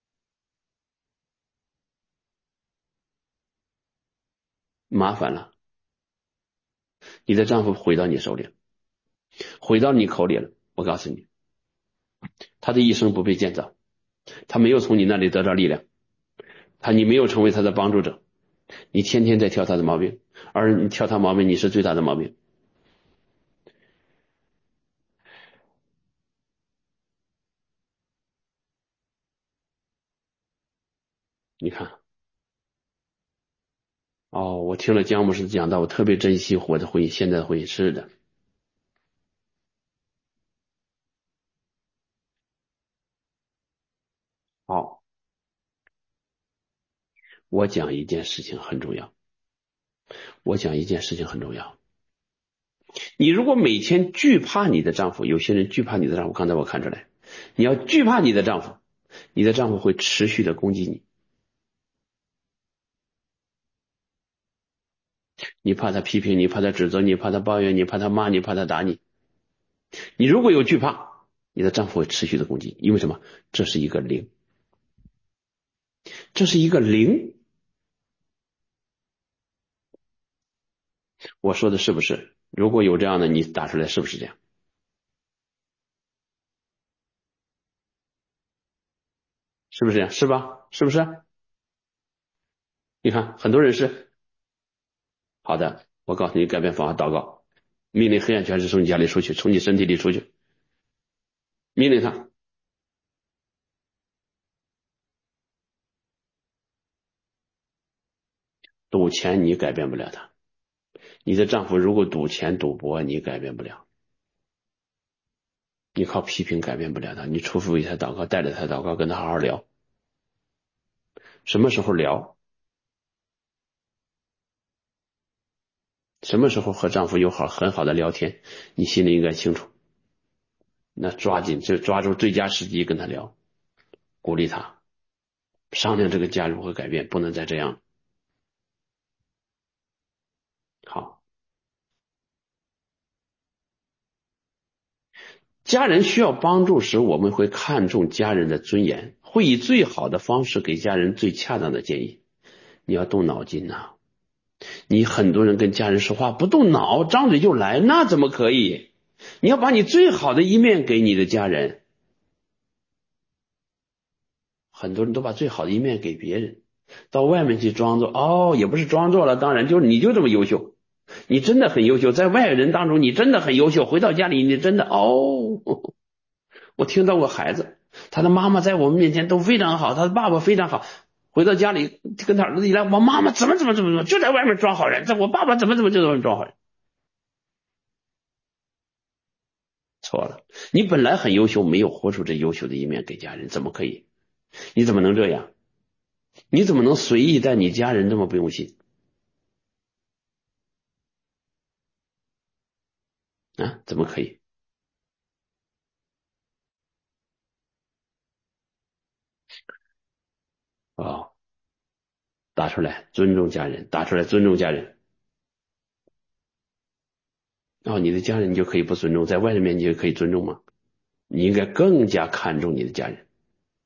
麻烦了，你的丈夫毁到你手里了，毁到你口里了。我告诉你，他的一生不被建造，他没有从你那里得到力量，你没有成为他的帮助者，你天天在挑他的毛病，而你挑他毛病，你是最大的毛病。你看，哦，我听了姜牧师讲到，我特别珍惜我的婚姻，现在的婚姻是的。好，我讲一件事情很重要，我讲一件事情很重要。你如果每天惧怕你的丈夫，有些人惧怕你的丈夫，刚才我看出来，你要惧怕你的丈夫，你的丈夫会持续的攻击你，你怕他批评你，怕他指责你，怕他抱怨你，怕他骂你，怕他打你。你如果有惧怕，你的丈夫会持续的攻击，因为什么？这是一个零，这是一个零。我说的是不是？如果有这样的，你打出来是不是这样？是不是这样？是吧？是不是？你看，很多人是好的。我告诉你，改变方法，祷告，命令黑暗权势从你家里出去，从你身体里出去，命令他。赌钱你改变不了他，你的丈夫如果赌钱赌博，你改变不了，你靠批评改变不了他，你除非为他祷告，带着他祷告，跟他好好聊。什么时候聊？什么时候和丈夫有很好的聊天？你心里应该清楚。那抓紧就抓住最佳时机跟他聊，鼓励他，商量这个家如何改变，不能再这样。好，家人需要帮助时，我们会看重家人的尊严，会以最好的方式给家人最恰当的建议。你要动脑筋呐、你很多人跟家人说话不动脑，张嘴就来，那怎么可以？你要把你最好的一面给你的家人。很多人都把最好的一面给别人，到外面去装作，也不是装作了，当然就是你就这么优秀，你真的很优秀，在外人当中你真的很优秀，回到家里你真的我听到过孩子，他的妈妈在我们面前都非常好，他的爸爸非常好，回到家里跟他儿子一来，我妈妈怎么，就在外面装好人，我爸爸怎么就在外面装好人。错了，你本来很优秀，没有活出这优秀的一面给家人，怎么可以？你怎么能这样？你怎么能随意待你家人这么不用心啊？怎么可以？哦，打出来，尊重家人，打出来，尊重家人。你的家人你就可以不尊重，在外人面前就可以尊重吗？你应该更加看重你的家人。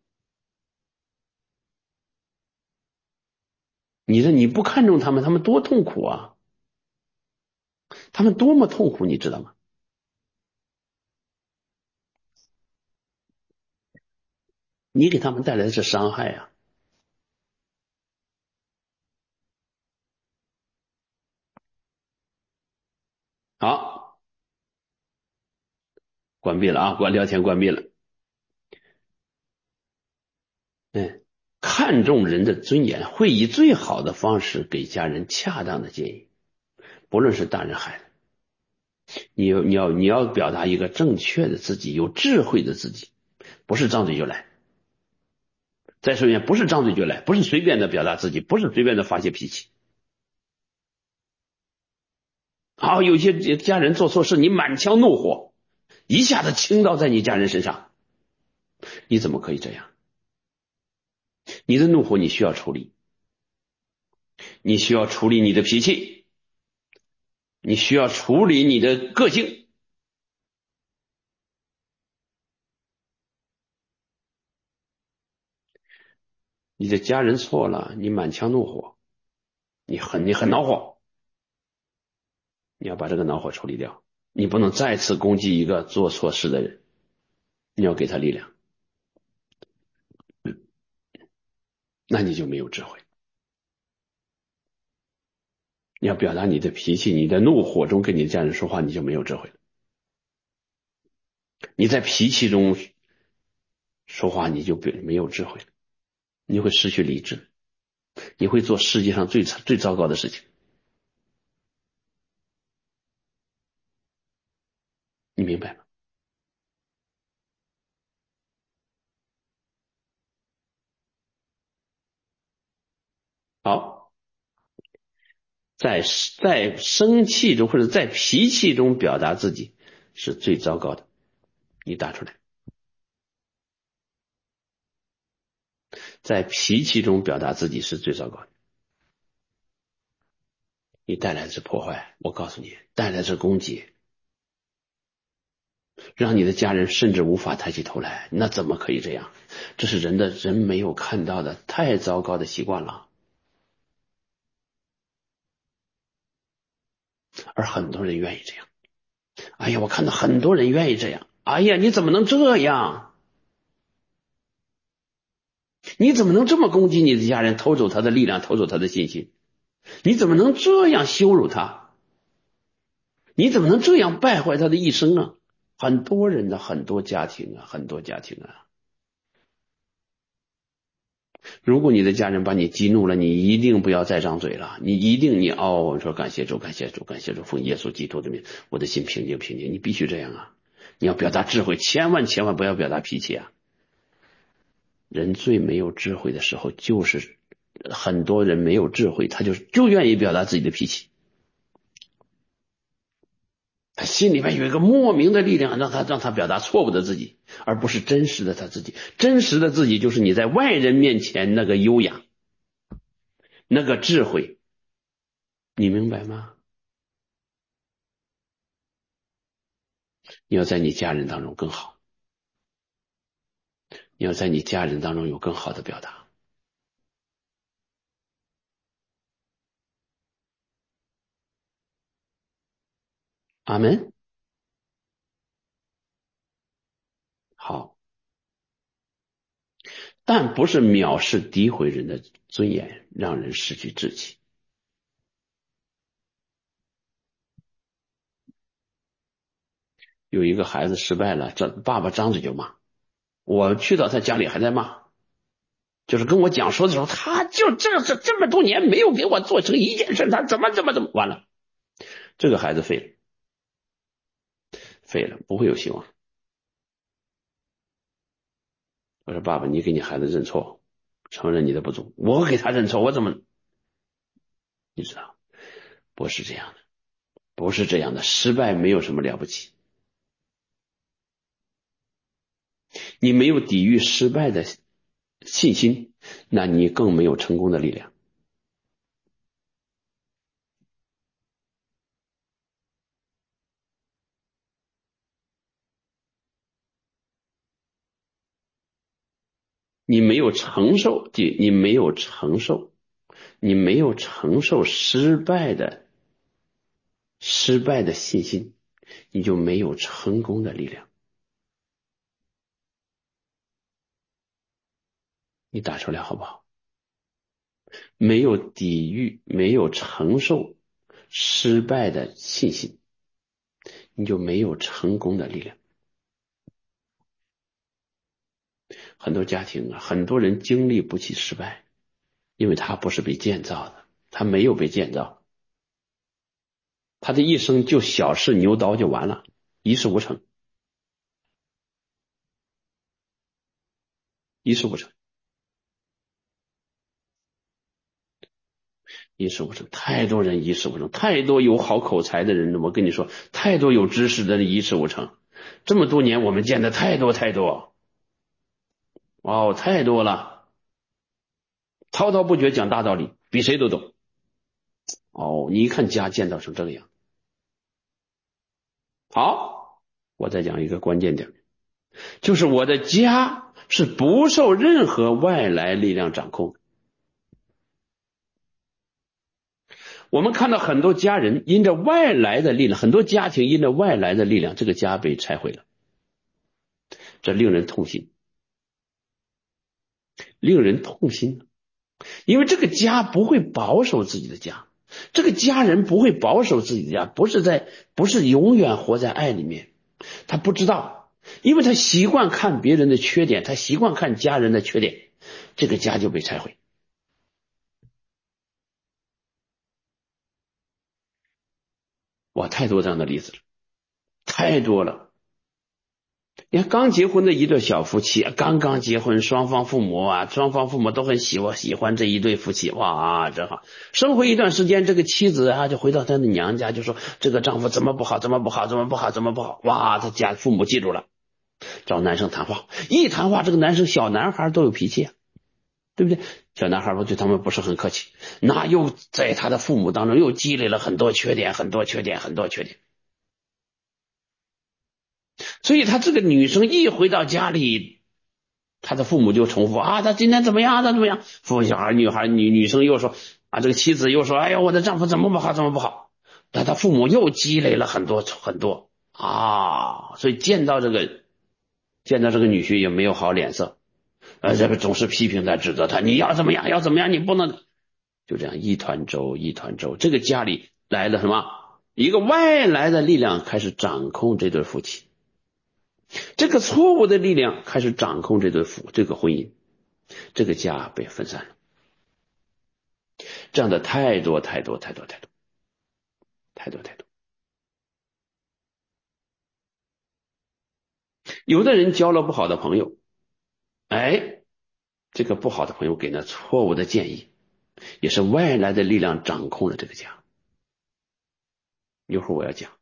你不看重他们，他们多痛苦啊！他们多么痛苦，你知道吗？你给他们带来的是伤害啊！好，关闭了啊，聊天关闭了。嗯，看重人的尊严，会以最好的方式给家人恰当的建议，不论是大人孩子，你要表达一个正确的自己，有智慧的自己，不是张嘴就来。 再说一遍，不是张嘴就来，不是随便的表达自己，不是随便的发泄脾气。好，有些家人做错事，你满腔怒火一下子倾倒在你家人身上，你怎么可以这样？你的怒火你需要处理，你需要处理你的脾气，你需要处理你的个性。你的家人错了，你满腔怒火，你很恼火，你要把这个恼火处理掉，你不能再次攻击一个做错事的人，你要给他力量，那你就没有智慧。你要表达你的脾气，你在怒火中跟你的家人说话，你就没有智慧了。你在脾气中说话，你就没有智慧了，你会失去理智，你会做世界上最糟糕的事情。你明白吗？好，在生气中或者在脾气中表达自己是最糟糕的。你打出来，在脾气中表达自己是最糟糕的。你带来的是破坏，我告诉你，带来的是攻击，让你的家人甚至无法抬起头来。那怎么可以这样？这是人没有看到的太糟糕的习惯了。而很多人愿意这样。哎呀，我看到很多人愿意这样。哎呀，你怎么能这样？你怎么能这么攻击你的家人，偷走他的力量，偷走他的信心？你怎么能这样羞辱他？你怎么能这样败坏他的一生啊？很多人的很多家庭啊，很多家庭啊。如果你的家人把你激怒了，你一定不要再张嘴了。你一定我说感谢主，感谢主，感谢主，奉耶稣基督的名，我的心平静平静。你必须这样啊！你要表达智慧，千万不要表达脾气啊！人最没有智慧的时候，就是很多人没有智慧，他就愿意表达自己的脾气。他心里面有一个莫名的力量，让他表达错误的自己，而不是真实的他自己。真实的自己就是你在外人面前那个优雅，那个智慧，你明白吗？你要在你家人当中更好，你要在你家人当中有更好的表达。阿门。好，但不是藐视诋毁人的尊严，让人失去志气。有一个孩子失败了，爸爸张嘴就骂，我去到他家里还在骂，就是跟我讲说的时候，他就这么多年没有给我做成一件事，他怎么完了？这个孩子废了，废了，不会有希望。我说爸爸，你给你孩子认错，承认你的不足。我给他认错，我怎么？你知道，不是这样的，不是这样的，失败没有什么了不起，你没有抵御失败的信心，那你更没有成功的力量。你没有承受，你没有承受，你没有承受失败的信心，你就没有成功的力量。你打出来好不好？没有抵御，没有承受失败的信心，你就没有成功的力量。很多家庭啊，很多人经历不起失败，因为他不是被建造的，他没有被建造，他的一生就小试牛刀就完了，一事无成，一事无成。 一事无成，太多人一事无成，太多有好口才的人，我跟你说，太多有知识的人一事无成。这么多年我们见的太多太多，哦，太多了，滔滔不绝讲大道理，比谁都懂。哦，你一看家建造成这个样。好，我再讲一个关键点，就是我的家是不受任何外来力量掌控。我们看到很多家人因着外来的力量，很多家庭因着外来的力量，这个家被拆毁了，这令人痛心，令人痛心。因为这个家不会保守自己的家，这个家人不会保守自己的家，不是永远活在爱里面，他不知道，因为他习惯看别人的缺点，他习惯看家人的缺点，这个家就被拆毁。哇，太多这样的例子了，太多了。你看刚结婚的一对小夫妻，刚刚结婚，双方父母都很喜欢这一对夫妻，哇，真好。生活一段时间，这个妻子就回到她的娘家，就说这个丈夫怎么不好，怎么不好，怎么不好，怎么不好。哇，他家父母记住了，找男生谈话，一谈话，这个男生小男孩都有脾气对不对？小男孩说对他们不是很客气，那又在他的父母当中又积累了很多缺点，很多缺点，很多缺点。所以他这个女生一回到家里，他的父母就重复他今天怎么样，他怎么样。小孩女生又说这个妻子又说哎呀我的丈夫怎么不好，怎么不好。但他父母又积累了很多很多所以见到这个女婿也没有好脸色，这个总是批评他指责他，你要怎么样要怎么样，你不能就这样一团粥一团粥。这个家里来了什么一个外来的力量开始掌控这对夫妻，这个错误的力量开始掌控这个婚姻，这个家被分散了。这样的太多太多太多太多太多太多。有的人交了不好的朋友，这个不好的朋友给了错误的建议，也是外来的力量掌控了这个家。一会儿我要讲，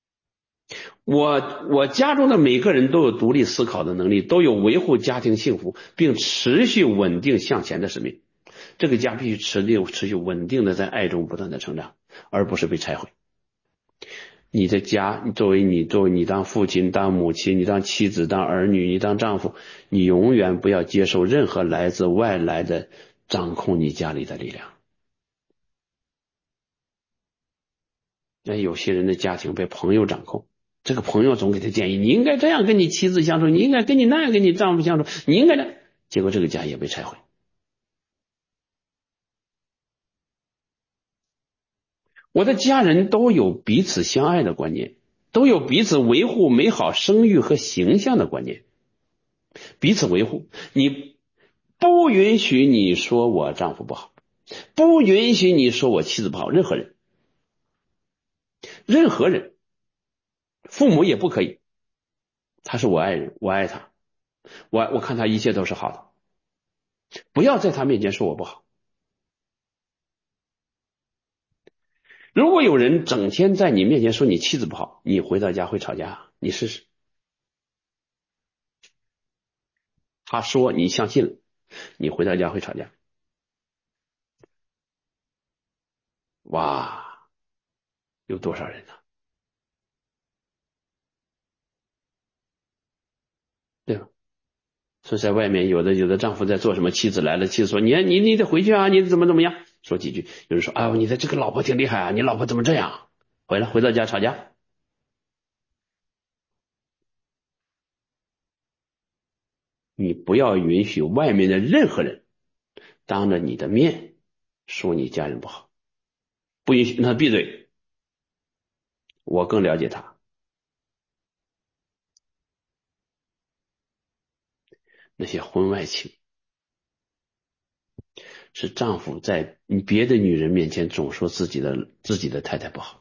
我家中的每个人都有独立思考的能力，都有维护家庭幸福并持续稳定向前的使命。这个家必须持续稳定的在爱中不断的成长，而不是被拆毁。你的家作为你当父亲当母亲，你当妻子当儿女，你当丈夫，你永远不要接受任何来自外来的掌控你家里的力量。那有些人的家庭被朋友掌控，这个朋友总给他建议，你应该这样跟你妻子相处，你应该跟你那样跟你丈夫相处，你应该的，结果这个家也被拆毁。我的家人都有彼此相爱的观念，都有彼此维护美好声誉和形象的观念。彼此维护，你不允许你说我丈夫不好，不允许你说我妻子不好，任何人，父母也不可以。他是我爱人，我爱他，我看他一切都是好的，不要在他面前说我不好。如果有人整天在你面前说你妻子不好，你回到家会吵架，你试试。他说你相信了，你回到家会吵架。哇，有多少人呢？对吧？所以在外面有的丈夫在做什么，妻子来了，妻子说你得回去你怎么样，说几句。有人说你的这个老婆挺厉害你老婆怎么这样，回到家吵架。你不要允许外面的任何人当着你的面说你家人不好，不允许，让他闭嘴。我更了解他，那些婚外情是丈夫在别的女人面前总说自己的太太不好，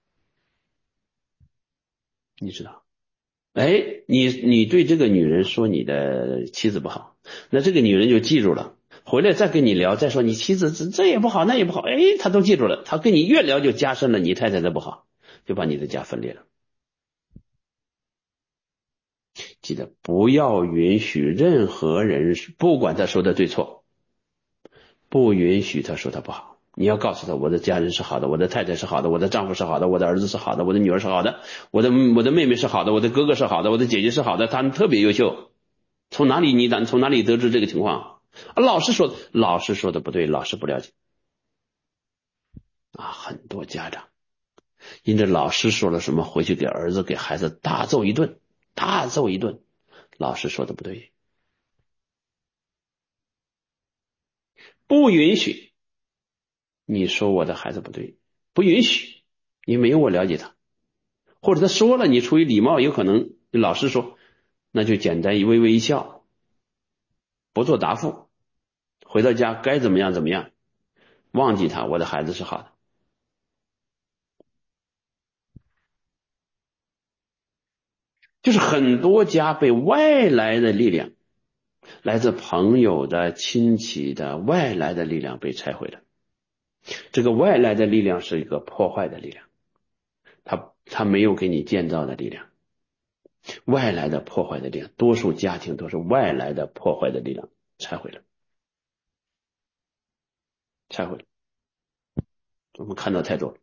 你知道。你对这个女人说你的妻子不好，那这个女人就记住了， 回来再跟你聊，再说你妻子这也不好那也不好，哎，他都记住了，他跟你越聊就加深了你太太的不好，就把你的家分裂了。记得不要允许任何人，不管他说的对错，不允许他说他不好。你要告诉他，我的家人是好的，我的太太是好的，我的丈夫是好的，我的儿子是好的，我的女儿是好的，我的妹妹是好的，我的哥哥是好的，我的姐姐是好的，他们特别优秀。从哪里得知这个情况？老师说的不对，老师不了解啊。很多家长因着老师说了什么，回去给儿子给孩子大揍一顿，大揍一顿。老师说的不对，不允许你说我的孩子不对，不允许，你没有我了解他，或者他说了，你出于礼貌，有可能老师说，那就简单微微一笑，不做答复，回到家该怎么样怎么样，忘记他，我的孩子是好的。就是很多家被外来的力量，来自朋友的、亲戚的外来的力量被拆毁了。这个外来的力量是一个破坏的力量，它没有给你建造的力量。外来的破坏的力量，多数家庭都是外来的破坏的力量拆毁了，拆毁了。我们看到太多了。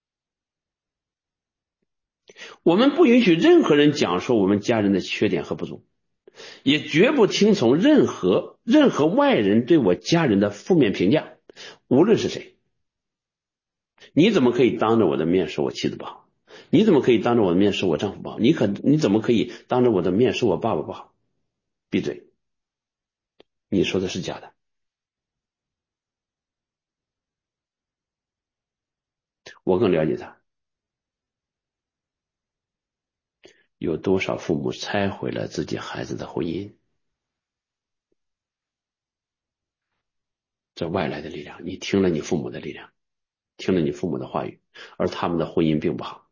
我们不允许任何人讲述我们家人的缺点和不足，也绝不听从任何外人对我家人的负面评价，无论是谁。你怎么可以当着我的面说我妻子不好？你怎么可以当着我的面说我丈夫不好？你怎么可以当着我的面说我爸爸不好？闭嘴！你说的是假的。我更了解他。有多少父母拆毁了自己孩子的婚姻？这外来的力量，你听了你父母的力量，听了你父母的话语，而他们的婚姻并不好。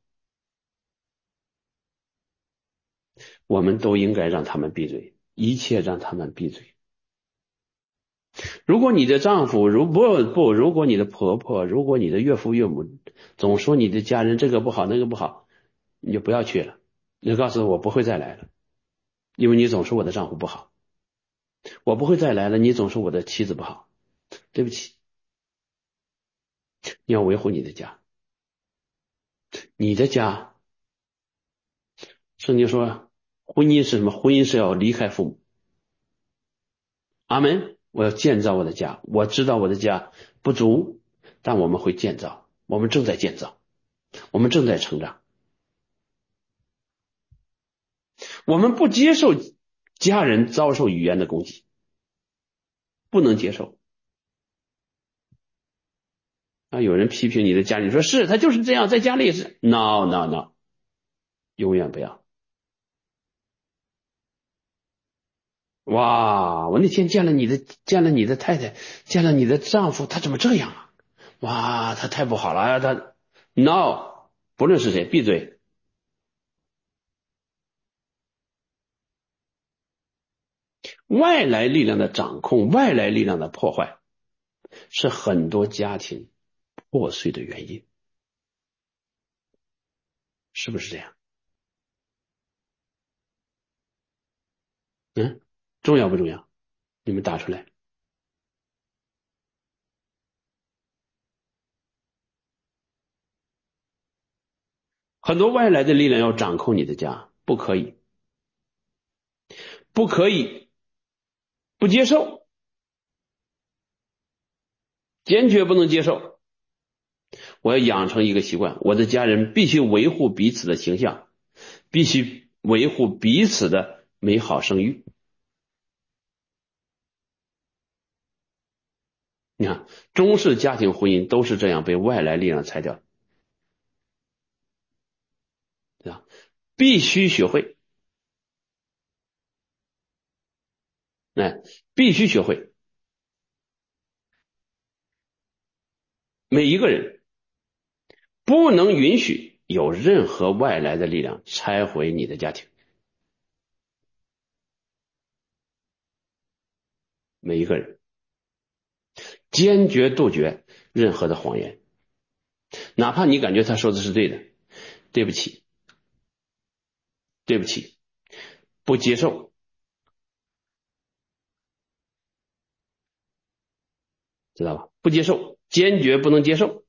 我们都应该让他们闭嘴，一切让他们闭嘴。如果你的丈夫，如果你的婆婆，如果你的岳父岳母总说你的家人这个不好那个不好，你就不要去了，你就告诉我不会再来了，因为你总说我的丈夫不好，我不会再来了，你总说我的妻子不好，对不起，你要维护你的家，你的家，圣经说婚姻是什么？婚姻是要离开父母。阿门。我要建造我的家，我知道我的家不足，但我们会建造，我们正在建造，我们正在成长。我们不接受家人遭受语言的攻击，不能接受。啊，有人批评你的家人，说是他就是这样，在家里也是。No No No，永远不要。哇，我那天见了你的太太，见了你的丈夫，他怎么这样啊？哇，他太不好了啊！他 No，不论是谁，闭嘴。外来力量的掌控，外来力量的破坏，是很多家庭破碎的原因，是不是这样？嗯，重要不重要？你们打出来。很多外来的力量要掌控你的家，不可以，不可以，不接受，坚决不能接受。我要养成一个习惯，我的家人必须维护彼此的形象，必须维护彼此的美好声誉。你看，中式家庭婚姻都是这样被外来力量拆掉，对吧？必须学会，哎，必须学会，每一个人不能允许有任何外来的力量拆毁你的家庭，每一个人。 坚决杜绝任何的谎言，哪怕你感觉他说的是对的，对不起，对不起，不接受，知道吧？不接受，坚决不能接受。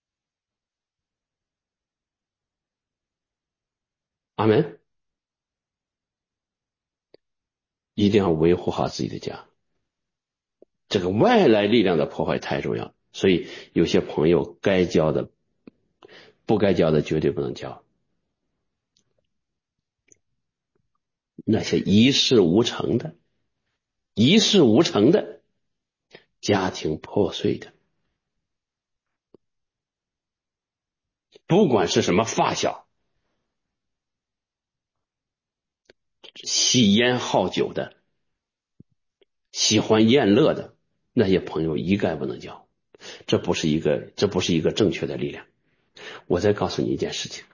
阿门。一定要维护好自己的家。这个外来力量的破坏太重要，所以有些朋友该交的、不该交的绝对不能交。那些一事无成的、一事无成的、家庭破碎的，不管是什么发小，吸烟好酒的、喜欢宴乐的，那些朋友一概不能交。这不是一个正确的力量。我再告诉你一件事情，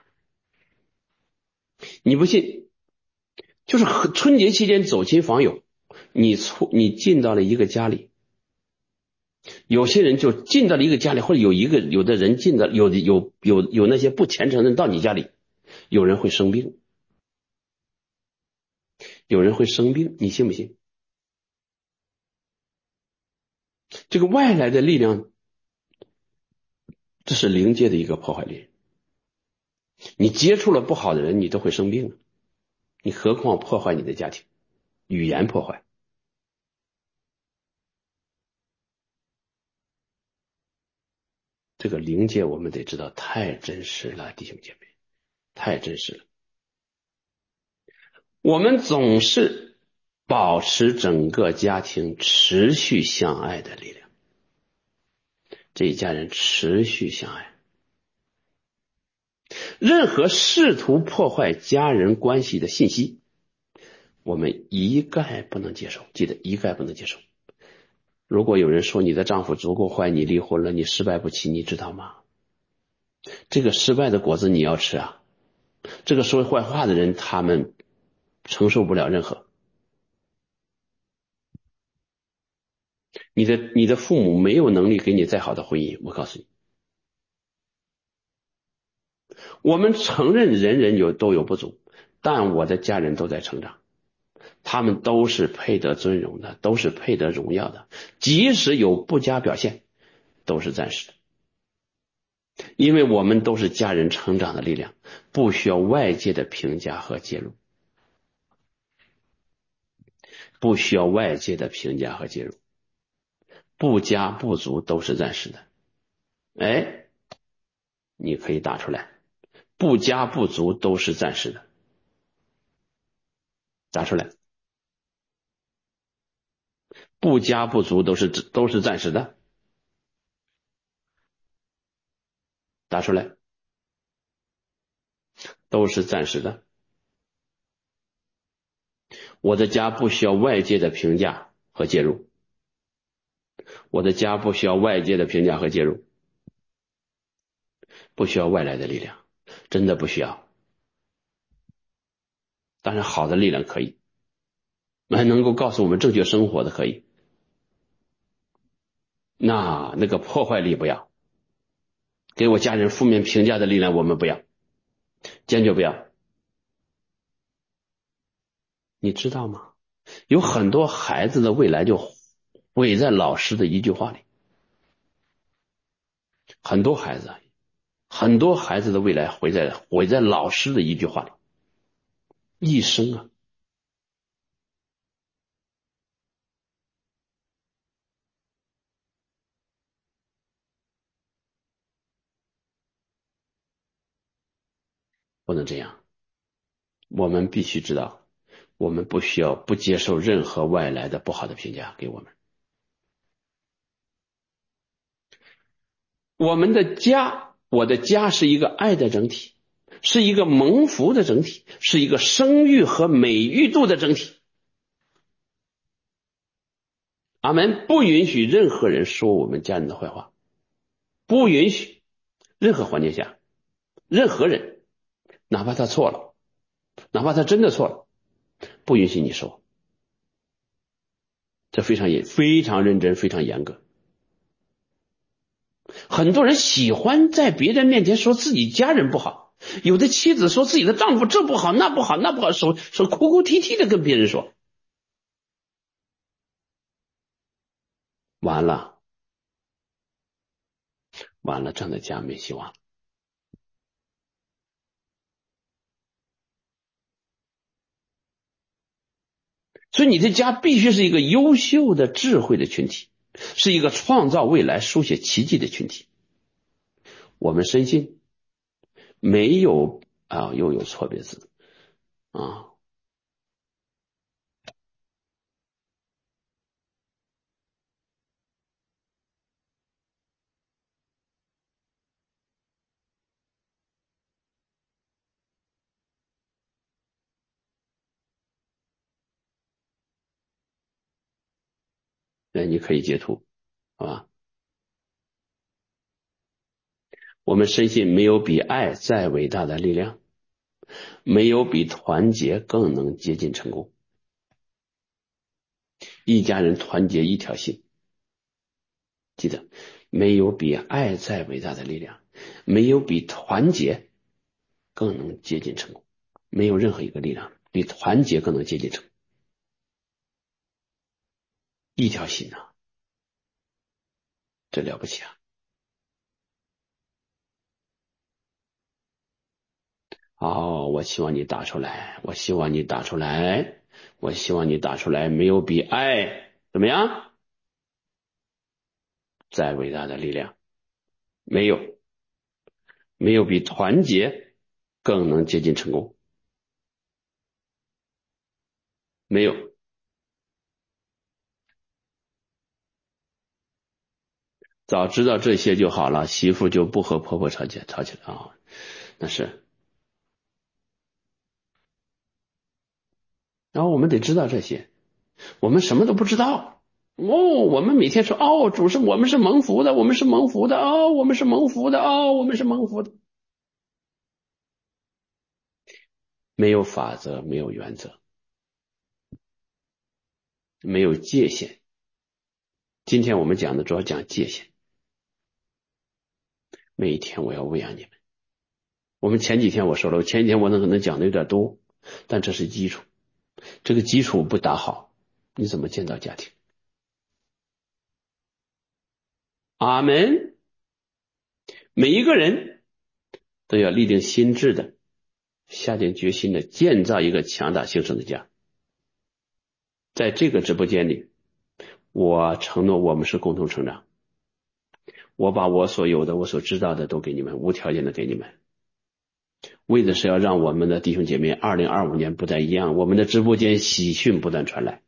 你不信，就是春节期间走亲访友，你进到了一个家里，有些人就进到了一个家里，或者有的人进到有那些不虔诚的人到你家里，有人会生病，有人会生病，你信不信？这个外来的力量，这是灵界的一个破坏力。你接触了不好的人，你都会生病，你何况破坏你的家庭，语言破坏。这个灵界我们得知道太真实了，弟兄姐妹，太真实了。我们总是保持整个家庭持续相爱的力量，这一家人持续相爱。任何试图破坏家人关系的信息，我们一概不能接受，记得一概不能接受。如果有人说你的丈夫足够坏，你离婚了，你失败不起，你知道吗？这个失败的果子你要吃啊！这个说坏话的人，他们承受不了任何。你的父母没有能力给你再好的婚姻，我告诉你，我们承认人人都有不足，但我的家人都在成长，他们都是配得尊荣的，都是配得荣耀的，即使有不佳表现，都是暂时的，因为我们都是家人成长的力量，不需要外界的评价和介入，不需要外界的评价和介入，不佳不足都是暂时的。哎，你可以打出来，不佳不足都是暂时的，打出来，不佳不足都是暂时的，打出来，都是暂时的。我的家不需要外界的评价和介入，我的家不需要外界的评价和介入，不需要外来的力量，真的不需要。当然好的力量可以，能够告诉我们正确生活的可以，那个破坏力不要，给我家人负面评价的力量我们不要，坚决不要。你知道吗？有很多孩子的未来就毁在老师的一句话里，很多孩子的未来毁在老师的一句话里，一生啊。不能这样，我们必须知道，我们不接受任何外来的不好的评价给我们。我的家是一个爱的整体，是一个蒙福的整体，是一个声誉和美誉度的整体。阿门。不允许任何人说我们家人的坏话，不允许任何环境下，任何人，哪怕他错了，哪怕他真的错了，不允许你说。这非常认真，非常严格。 很多人喜欢在别人面前说自己家人不好，有的妻子说自己的丈夫这不好那不好那不好，手哭哭啼啼的跟别人说，完了完了，这样的家没希望。所以你的家必须是一个优秀的智慧的群体，是一个创造未来书写奇迹的群体。我们深信没有又有错别字啊，那你可以截图，好吧？我们深信没有比爱再伟大的力量，没有比团结更能接近成功。一家人团结一条心，记得没有比爱再伟大的力量，没有比团结更能接近成功。没有任何一个力量比团结更能接近成功。一条心啊，这了不起啊！好，我希望你打出来，我希望你打出来，我希望你打出来，没有比爱怎么样再伟大的力量，没有，没有比团结更能接近成功，没有。早知道这些就好了，媳妇就不和婆婆吵起来啊，那是。然后我们得知道这些，我们什么都不知道。我们每天说主是我们是蒙福的，我们是蒙福的我们是蒙福的我们是蒙福的。没有法则，没有原则，没有界限。今天我们讲的主要讲界限。每一天我要喂养你们。我们前几天我说了，前几天我可能讲的有点多，但这是基础。这个基础不打好，你怎么建造家庭？阿门。每一个人都要立定心志的，下定决心的建造一个强大兴盛的家。在这个直播间里，我承诺我们是共同成长。我把我所有的，我所知道的都给你们，无条件的给你们，为的是要让我们的弟兄姐妹2025年不再一样，我们的直播间喜讯不断传来，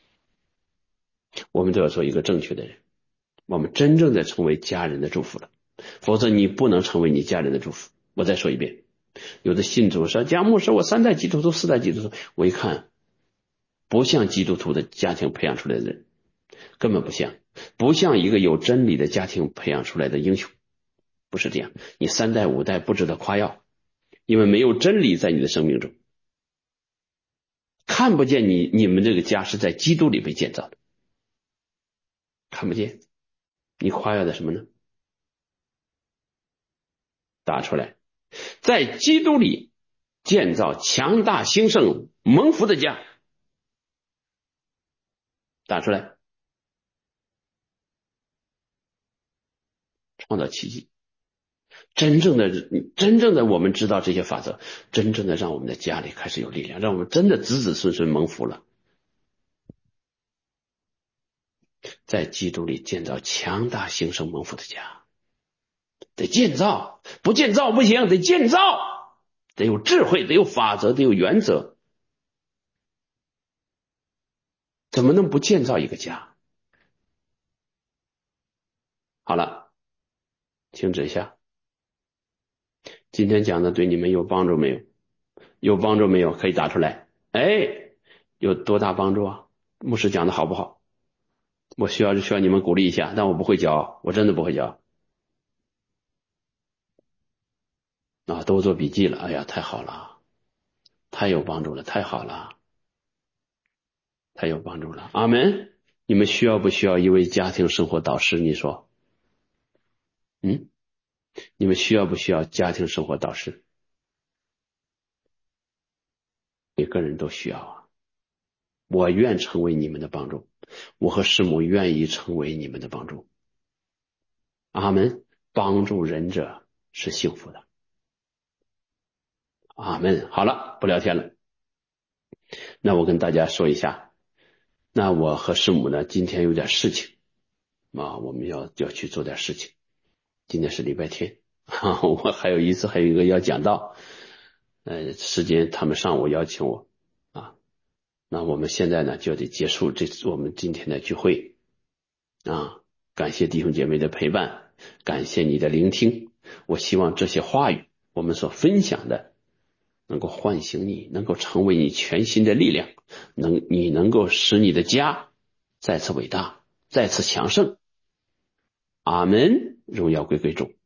我们都要做一个正确的人，我们真正的成为家人的祝福了，否则你不能成为你家人的祝福。我再说一遍，有的信主说姜牧师我3代基督徒4代基督徒，我一看不像基督徒的家庭培养出来的人，根本不像，不像一个有真理的家庭培养出来的英雄，不是这样。你3代5代不值得夸耀，因为没有真理在你的生命中，看不见你们这个家是在基督里被建造的，看不见，你夸耀的什么呢？打出来，在基督里建造强大兴盛蒙福的家，打出来，创造奇迹。真正的我们知道这些法则，真正的让我们的家里开始有力量，让我们真的子子孙孙蒙福了。在基督里建造强大兴盛蒙福的家，得建造，不建造不行，得建造，得有智慧，得有法则，得有原则。怎么能不建造一个家？好了，停止一下。今天讲的对你们有帮助没有？有帮助没有？可以打出来。哎，有多大帮助啊？牧师讲的好不好？我需要你们鼓励一下，但我不会教，我真的不会教都做笔记了。哎呀，太好了，太有帮助了，太好了，太有帮助了。阿门。你们需要不需要一位家庭生活导师？你说嗯，你们需要不需要家庭生活导师？每个人都需要啊。我愿成为你们的帮助，我和师母愿意成为你们的帮助。阿门。帮助人者是幸福的。阿门。好了，不聊天了。那我跟大家说一下，那我和师母呢，今天有点事情啊，我们要去做点事情。今天是礼拜天，我还有一个要讲道，时间他们上午邀请我啊，那我们现在呢就得结束我们今天的聚会啊，感谢弟兄姐妹的陪伴，感谢你的聆听，我希望这些话语我们所分享的能够唤醒你，能够成为你全新的力量，你能够使你的家再次伟大，再次强盛。阿门，荣耀归主。